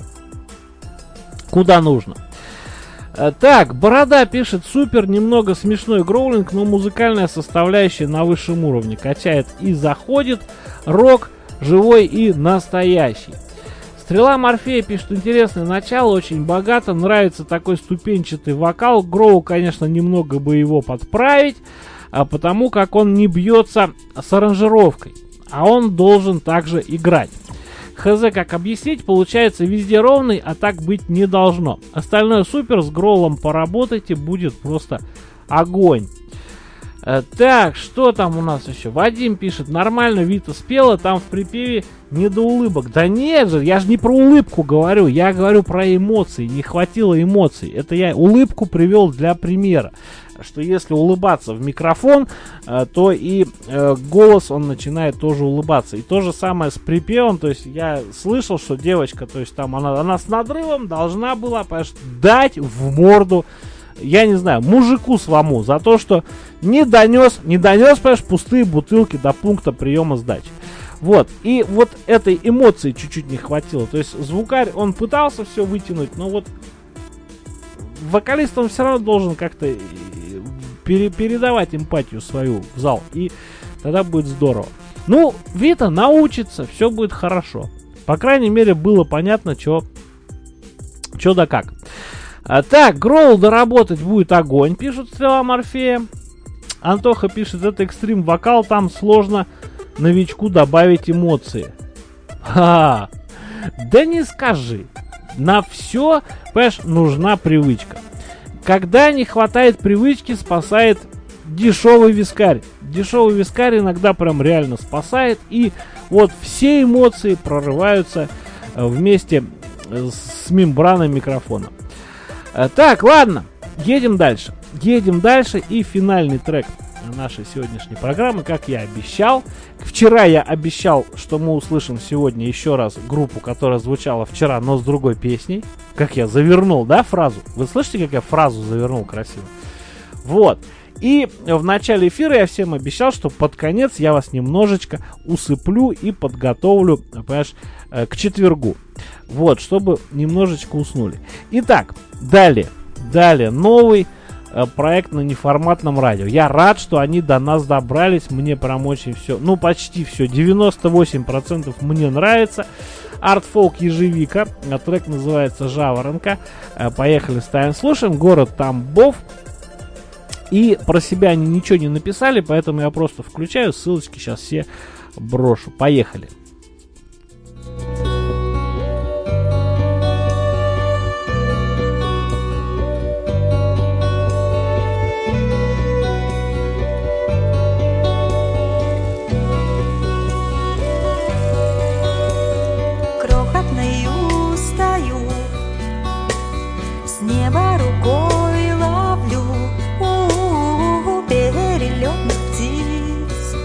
куда нужно. Так, Борода пишет, супер, немного смешной гроулинг, но музыкальная составляющая на высшем уровне. Качает и заходит, рок живой и настоящий. Стрела Морфея пишет, интересное начало, очень богато, нравится такой ступенчатый вокал. Гроул, конечно, немного бы его подправить, а потому как он не бьется с аранжировкой, а он должен также играть. Хз, как объяснить, получается везде ровный, а так быть не должно. Остальное супер, с гроулом поработайте, будет просто огонь. э, Так, что там у нас еще? Вадим пишет, нормально Вита спела, там в припеве не до улыбок. Да нет же, я же не про улыбку говорю, я говорю про эмоции, не хватило эмоций. Это я улыбку привел для примера, что если улыбаться в микрофон, э, то и э, голос он начинает тоже улыбаться. И то же самое с припевом, то есть я слышал, что девочка, то есть там она, она с надрывом должна была, понимаешь, дать в морду, я не знаю, мужику своему за то, что не донес, не донес, понимаешь, пустые бутылки до пункта приема сдачи. Вот, и вот этой эмоции чуть-чуть не хватило. То есть звукарь, он пытался все вытянуть, но вот вокалист, он все равно должен как-то пере- передавать эмпатию свою в зал, и тогда будет здорово. Ну, Вита научится, все будет хорошо. По крайней мере, было понятно, что да как. А, так, гроул доработать будет огонь, пишут Стрела Морфея. Антоха пишет, это экстрим вокал, там сложно новичку добавить эмоции. Ха, да не скажи. На все, понимаешь, нужна привычка. Когда не хватает привычки, спасает дешевый вискарь. дешевый вискарь иногда прям реально спасает. И вот все эмоции прорываются вместе с мембраной микрофона. Так, ладно, едем дальше. Едем дальше, и финальный трек нашей сегодняшней программы, как я обещал. Вчера я обещал, что мы услышим сегодня еще раз группу, которая звучала вчера, но с другой песней. Как я завернул, да, фразу? Вы слышите, как я фразу завернул красиво? Вот. И в начале эфира я всем обещал, что под конец я вас немножечко усыплю и подготовлю, понимаешь, к четвергу. Вот, чтобы немножечко уснули. Итак, далее. Далее новый проект на неформатном радио. Я рад, что они до нас добрались. Мне прям очень все, ну почти все, девяносто восемь процентов мне нравится. Арт-фолк ежевика. Трек называется «Жаворонка». Поехали, ставим, слушаем. Город Тамбов. И про себя они ничего не написали, поэтому я просто включаю. Ссылочки сейчас все брошу. Поехали. Неба рукой ловлю у-у-у, перелетных птиц.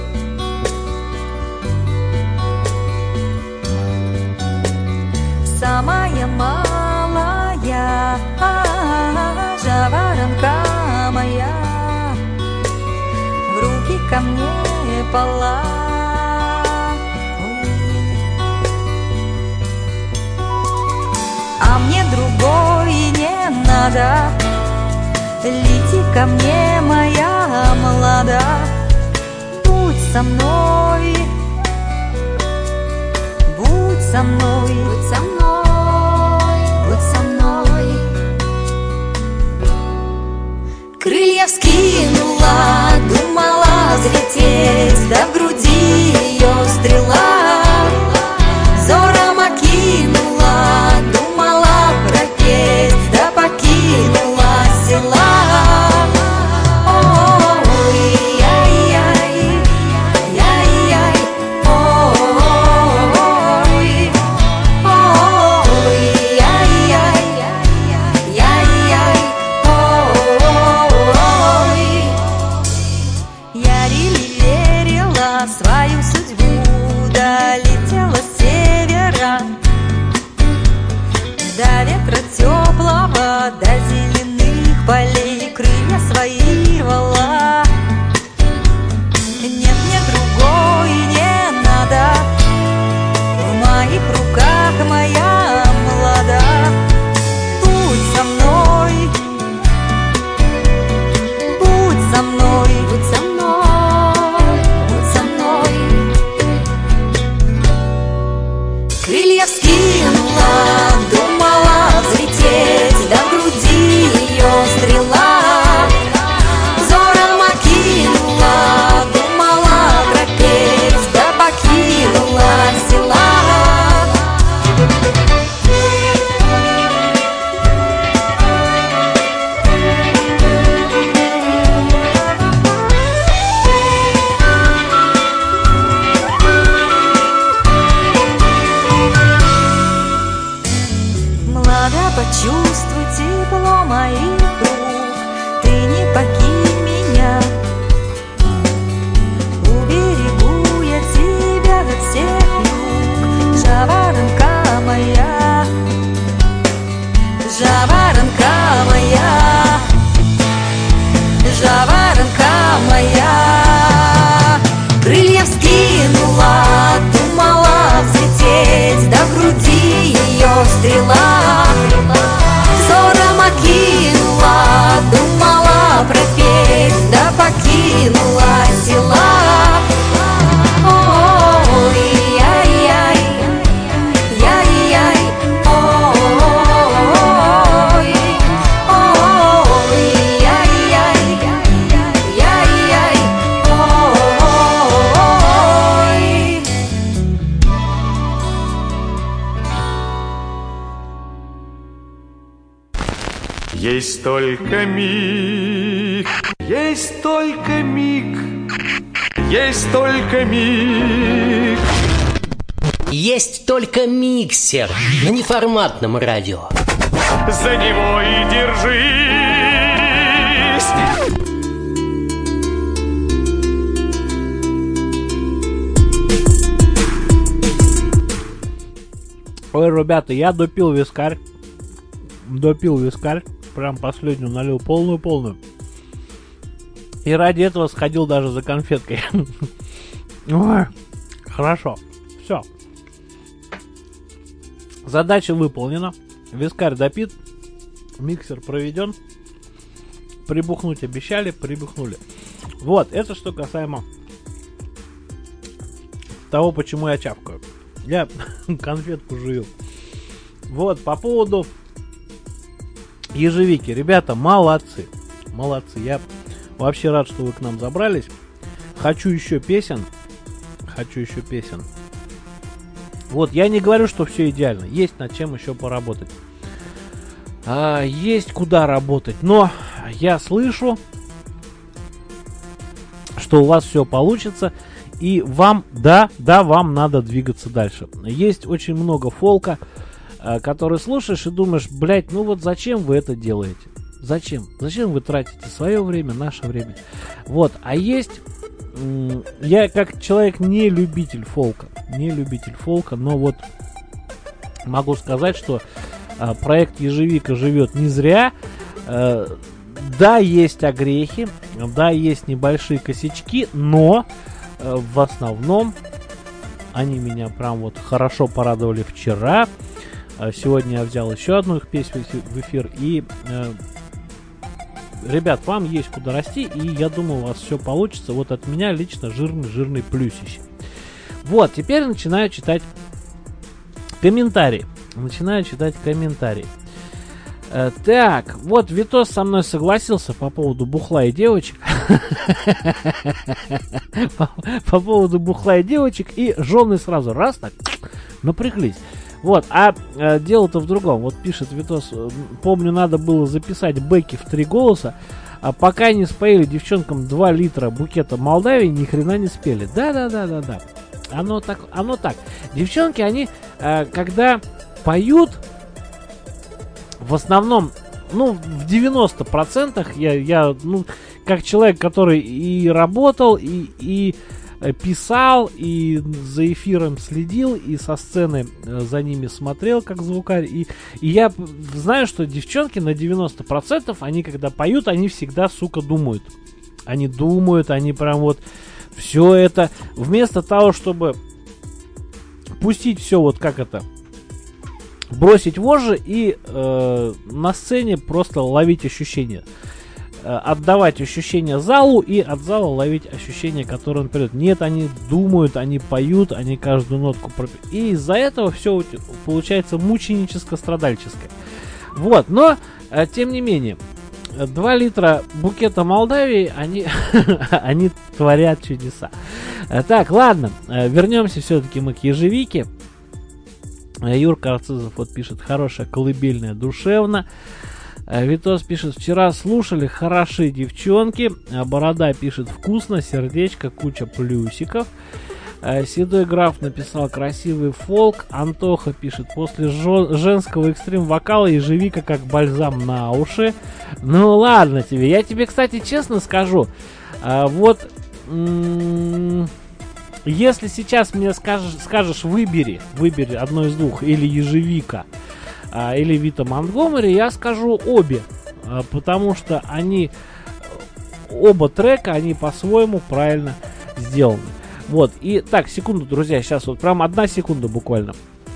Самая малая жаворонка моя в руки ко мне пала. А мне другой не надо, лети ко мне, моя млада, будь со мной, будь со мной, будь со мной, будь со мной. Крылья вскинула, думала взлететь, да в груди ее стрела взором окинула, думала пропеть, да покинула села. Ой, яй-яй, яй-яй, ой, ой, яй-яй, яй-яй, ой. Я верила в свою судьбу, долетела с севера до ветра теплого, до зеленых полей крылья свои рвала. Нет, мне другой не надо, в моих руках моя млада. Будь со мной, будь со мной, будь со мной, будь со мной. Крылья вскинула, думала взлететь, да в груди ее стрела взором окинула, думала пропеть, да покинула села. Млада, почувствуй тепло моих рук, ты не покинь меня. Уберегу я тебя от всех юг, жаворонка моя, жаворонка моя, жаворонка моя. Крылья вскинула, думала взлететь, да в груди ее стрела взором окинула, думала пропеть, да покинула села. Ой, яй-яй, яй-яй, ой, ой, яй-яй, яй-яй, ой. Есть только миг, есть только миг, есть только миг. Есть только миксер на неформатном радио. За него и держись. Ой, ребята, я допил вискарь. Допил вискарь. Прям последнюю налил полную-полную. И ради этого сходил даже за конфеткой. Ой, хорошо. Все. Задача выполнена. Вискарь допит. Миксер проведен. Прибухнуть обещали, прибухнули. Вот, это что касаемо того, почему я чавкаю. Я конфетку жую. Вот, по поводу ежевики. Ребята, молодцы. Молодцы. Я вообще рад, что вы к нам забрались. Хочу еще песен. Хочу еще песен. Вот, я не говорю, что все идеально. Есть над чем еще поработать. А, есть куда работать. Но я слышу, что у вас все получится. И вам, да, да, вам надо двигаться дальше. Есть очень много фолка, который слушаешь и думаешь, блять, ну вот зачем вы это делаете? Зачем? Зачем вы тратите свое время, наше время? Вот, а есть... Я как человек не любитель фолка, не любитель фолка, но вот могу сказать, что а, проект Ежевика живет не зря. А, да, есть огрехи, да, есть небольшие косячки, но а, в основном они меня прям вот хорошо порадовали вчера. А, сегодня я взял еще одну их песню в эфир и... А, ребят, вам есть куда расти, и я думаю, у вас все получится. Вот от меня лично жирный-жирный плюсище. Вот, теперь начинаю читать комментарии. Начинаю читать комментарии. Э, так, вот Витос со мной согласился по поводу бухла и девочек. По поводу бухла и девочек, и жены сразу раз так напряглись. Вот, а э, дело-то в другом. Вот пишет Витос, помню, надо было записать бэки в три голоса, а пока не споили девчонкам два литра букета Молдавии, ни хрена не спели. Да-да-да-да-да. Оно так, оно так. Девчонки, они, э, когда поют, в основном, ну, в девяноста процентах я, я, ну, как человек, который и работал, и, и писал, и за эфиром следил, и со сцены за ними смотрел, как звукарь. И, и я знаю, что девчонки на девяносто процентов, они когда поют, они всегда, сука, думают. Они думают, они прям вот все это, вместо того, чтобы пустить все вот как это, бросить вожжи и э, на сцене просто ловить ощущения. Отдавать ощущения залу и от зала ловить ощущения, которые он передает. Нет, они думают, они поют, они каждую нотку пропьют. И из-за этого все получается мученическо-страдальческое. Вот, но, тем не менее, два литра букета Молдавии, они, они творят чудеса. Так, ладно, вернемся все-таки мы к ежевике. Юрка Арцизов вот пишет, хорошая, колыбельная, душевно. Витос пишет, вчера слушали, хороши девчонки. Борода пишет, вкусно, сердечко, куча плюсиков. Седой граф написал, красивый фолк. Антоха пишет, после жен- женского экстрим-вокала ежевика как бальзам на уши. Ну ладно тебе, я тебе, кстати, честно скажу, вот м- если сейчас мне скажешь, скажешь выбери, выбери одно из двух, или ежевика, или Вита Монтгомери, я скажу обе, потому что они, оба трека, они по-своему правильно сделаны. Вот, и так, секунду, друзья, сейчас вот прям одна секунда буквально.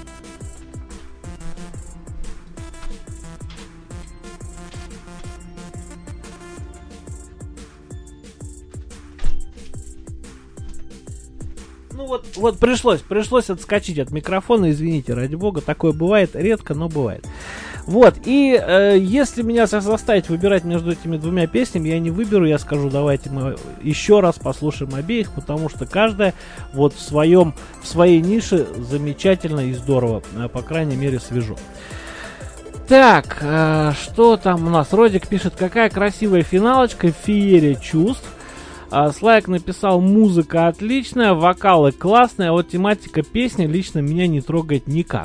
Ну вот, вот пришлось, пришлось отскочить от микрофона, извините, ради бога, такое бывает редко, но бывает. Вот, и э, если меня заставить выбирать между этими двумя песнями, я не выберу, я скажу, давайте мы еще раз послушаем обеих, потому что каждая вот в своем, в своей нише замечательно и здорово, по крайней мере, свежо. Так, э, что там у нас? Родик пишет, какая красивая финалочка, феерия чувств. А, Слайк написал: музыка отличная, вокалы классные, а вот тематика песни лично меня не трогает никак.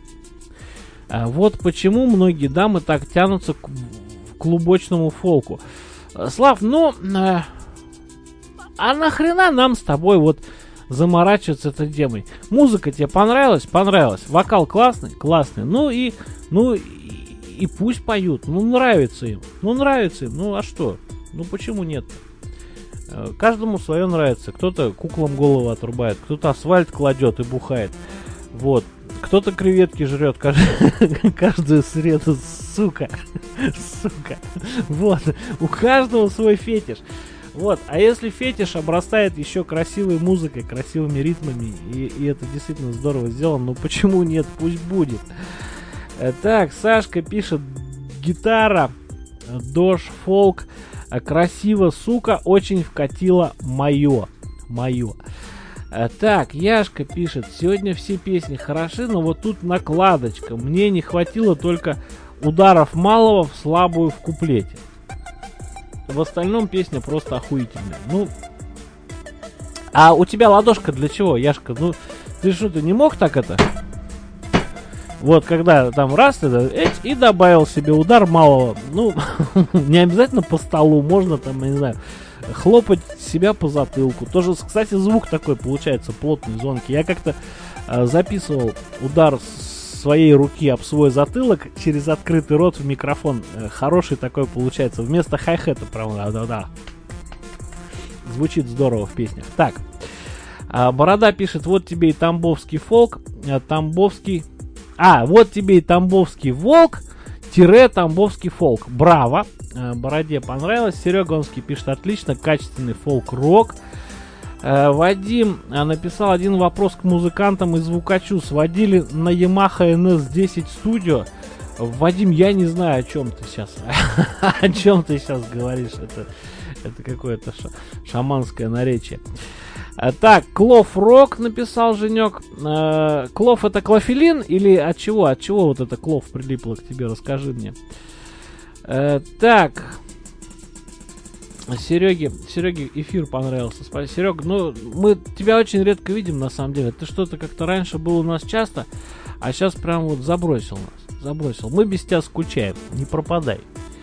А вот почему многие дамы так тянутся к клубочному фолку. Слав, ну, а, а нахрена нам с тобой вот заморачиваться этой темой? Музыка тебе понравилась? Понравилась. Вокал классный? Классный. Ну и, ну и, и пусть поют. Ну, нравится им. Ну, нравится им. Ну, а что? Ну, почему нет-то? Каждому свое нравится. Кто-то куклам голову отрубает, кто-то асфальт кладет и бухает. Вот. Кто-то креветки жрет каждую, каждую среду, сука. Сука. Вот. У каждого свой фетиш. Вот. А если фетиш обрастает еще красивой музыкой, красивыми ритмами, и, и это действительно здорово сделано, ну почему нет? Пусть будет. Так, Сашка пишет: гитара, дождь, фолк. Красиво, сука, очень вкатило мое. Мое. Так, Яшка пишет: сегодня все песни хороши, но вот тут накладочка. Мне не хватило только ударов малого в слабую в куплете. В остальном песня просто охуительная. Ну, а у тебя ладошка для чего, Яшка? Ну, ты что, ты не мог так это? Вот, когда там раз, это, эть, и добавил себе удар малого. Ну, не обязательно по столу, можно там, я не знаю, хлопать себя по затылку. Тоже, кстати, звук такой получается плотный, звонкий. Я как-то э, записывал удар своей руки об свой затылок через открытый рот в микрофон. Э, хороший такой получается. Вместо хай-хета, правда, да-да. Звучит здорово в песнях. Так, э, Борода пишет: вот тебе и тамбовский фолк, э, тамбовский... А, вот тебе и тамбовский волк, тире тамбовский фолк. Браво. Э, Бороде понравилось. Серега Онский пишет: отлично, качественный фолк-рок. Э, Вадим э, написал: один вопрос к музыкантам и звукачу. Сводили на Yamaha эн эс десять Studio. Вадим, я не знаю, о чем ты сейчас. О чем ты сейчас говоришь. Это, это какое-то шаманское наречие. Так, Клов Рок написал Женек. Э, Клов это клофелин или от чего? От чего вот это Клов прилипло к тебе? Расскажи мне. Э, так. Сереге, Сереге эфир понравился. Спасибо. Серег, ну мы тебя очень редко видим на самом деле. Ты что-то как-то раньше был у нас часто, а сейчас прям вот забросил нас. Забросил. Мы без тебя скучаем. Не пропадай.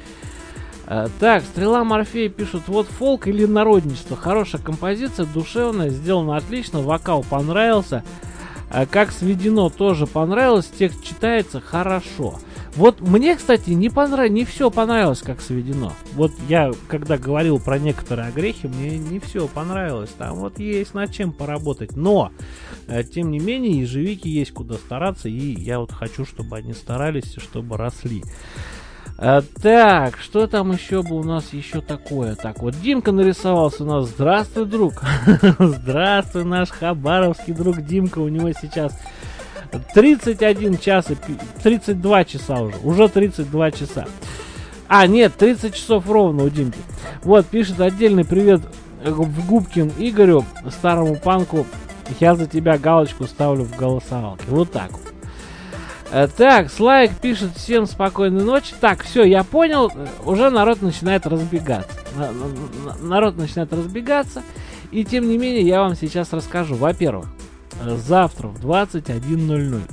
Так, Стрела Морфея пишут: вот фолк или народничество. Хорошая композиция, душевная, сделана отлично, вокал понравился. Как сведено, тоже понравилось, текст читается хорошо. Вот мне, кстати, не понравилось, не все понравилось, как сведено. Вот я, когда говорил про некоторые огрехи, мне не все понравилось. Там вот есть над чем поработать. Но, тем не менее, ежевики есть куда стараться, и я вот хочу, чтобы они старались, чтобы росли. А, так, что там еще бы у нас еще такое? Так, вот Димка нарисовался у нас. Здравствуй, друг. Здравствуй, наш хабаровский друг Димка. У него сейчас тридцать один час и тридцать два часа уже. Уже тридцать два часа. А, нет, тридцать часов ровно у Димки. Вот, пишет: отдельный привет в Губкин Игорю, старому панку. Я за тебя галочку ставлю в голосовалке. Вот так вот. Так, Слайк пишет: всем спокойной ночи. Так, все, я понял. Уже народ начинает разбегаться. Народ начинает разбегаться. И тем не менее, я вам сейчас расскажу. Во-первых, завтра в двадцать один ноль ноль.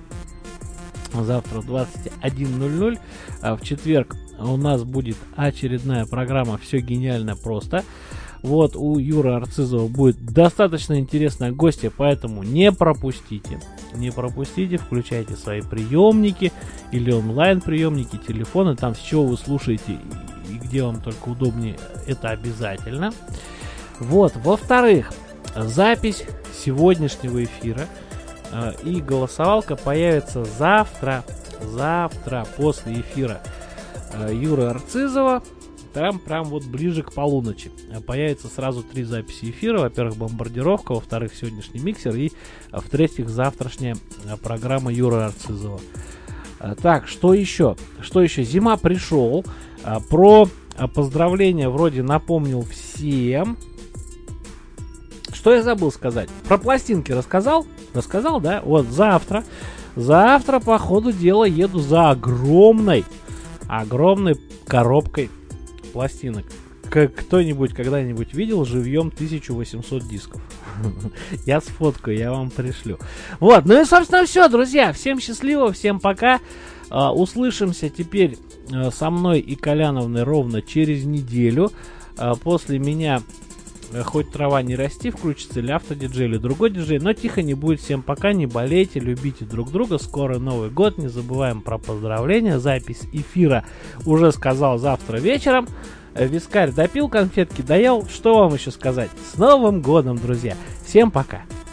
Завтра в двадцать один ноль ноль. В четверг у нас будет очередная программа «Все гениально просто». Вот у Юры Арцизова будет достаточно интересная гостья, поэтому не пропустите. Не пропустите, включайте свои приемники или онлайн-приемники, телефоны, там с чего вы слушаете и где вам только удобнее, это обязательно. Вот, во-вторых, запись сегодняшнего эфира э, и голосовалка появится завтра, завтра после эфира э, Юры Арцизова. Там прям вот ближе к полуночи появится сразу три записи эфира. Во-первых, бомбардировка, во-вторых, сегодняшний миксер и, в-третьих, завтрашняя программа Юры Арцизова. Так, что еще? Что еще? Зима пришел. Про поздравления вроде напомнил всем. Что я забыл сказать? Про пластинки рассказал? Рассказал, да? Вот завтра. Завтра, по ходу дела, еду за огромной, огромной коробкой пластинок. кто-нибудь когда-нибудь видел живьем тысяча восемьсот дисков? Я сфоткаю, я вам пришлю. Вот, ну и, собственно, все, друзья. Всем счастливо, всем пока. Uh, услышимся теперь uh, со мной и Коляновной ровно через неделю. Uh, после меня uh, хоть трава не расти, включится или автодиджей, или другой диджей. Но тихо не будет. Всем пока, не болейте, любите друг друга. Скоро Новый год, не забываем про поздравления. Запись эфира уже сказал завтра вечером. uh, Вискарь допил, конфетки доел. Что вам еще сказать? С Новым годом, друзья. Всем пока.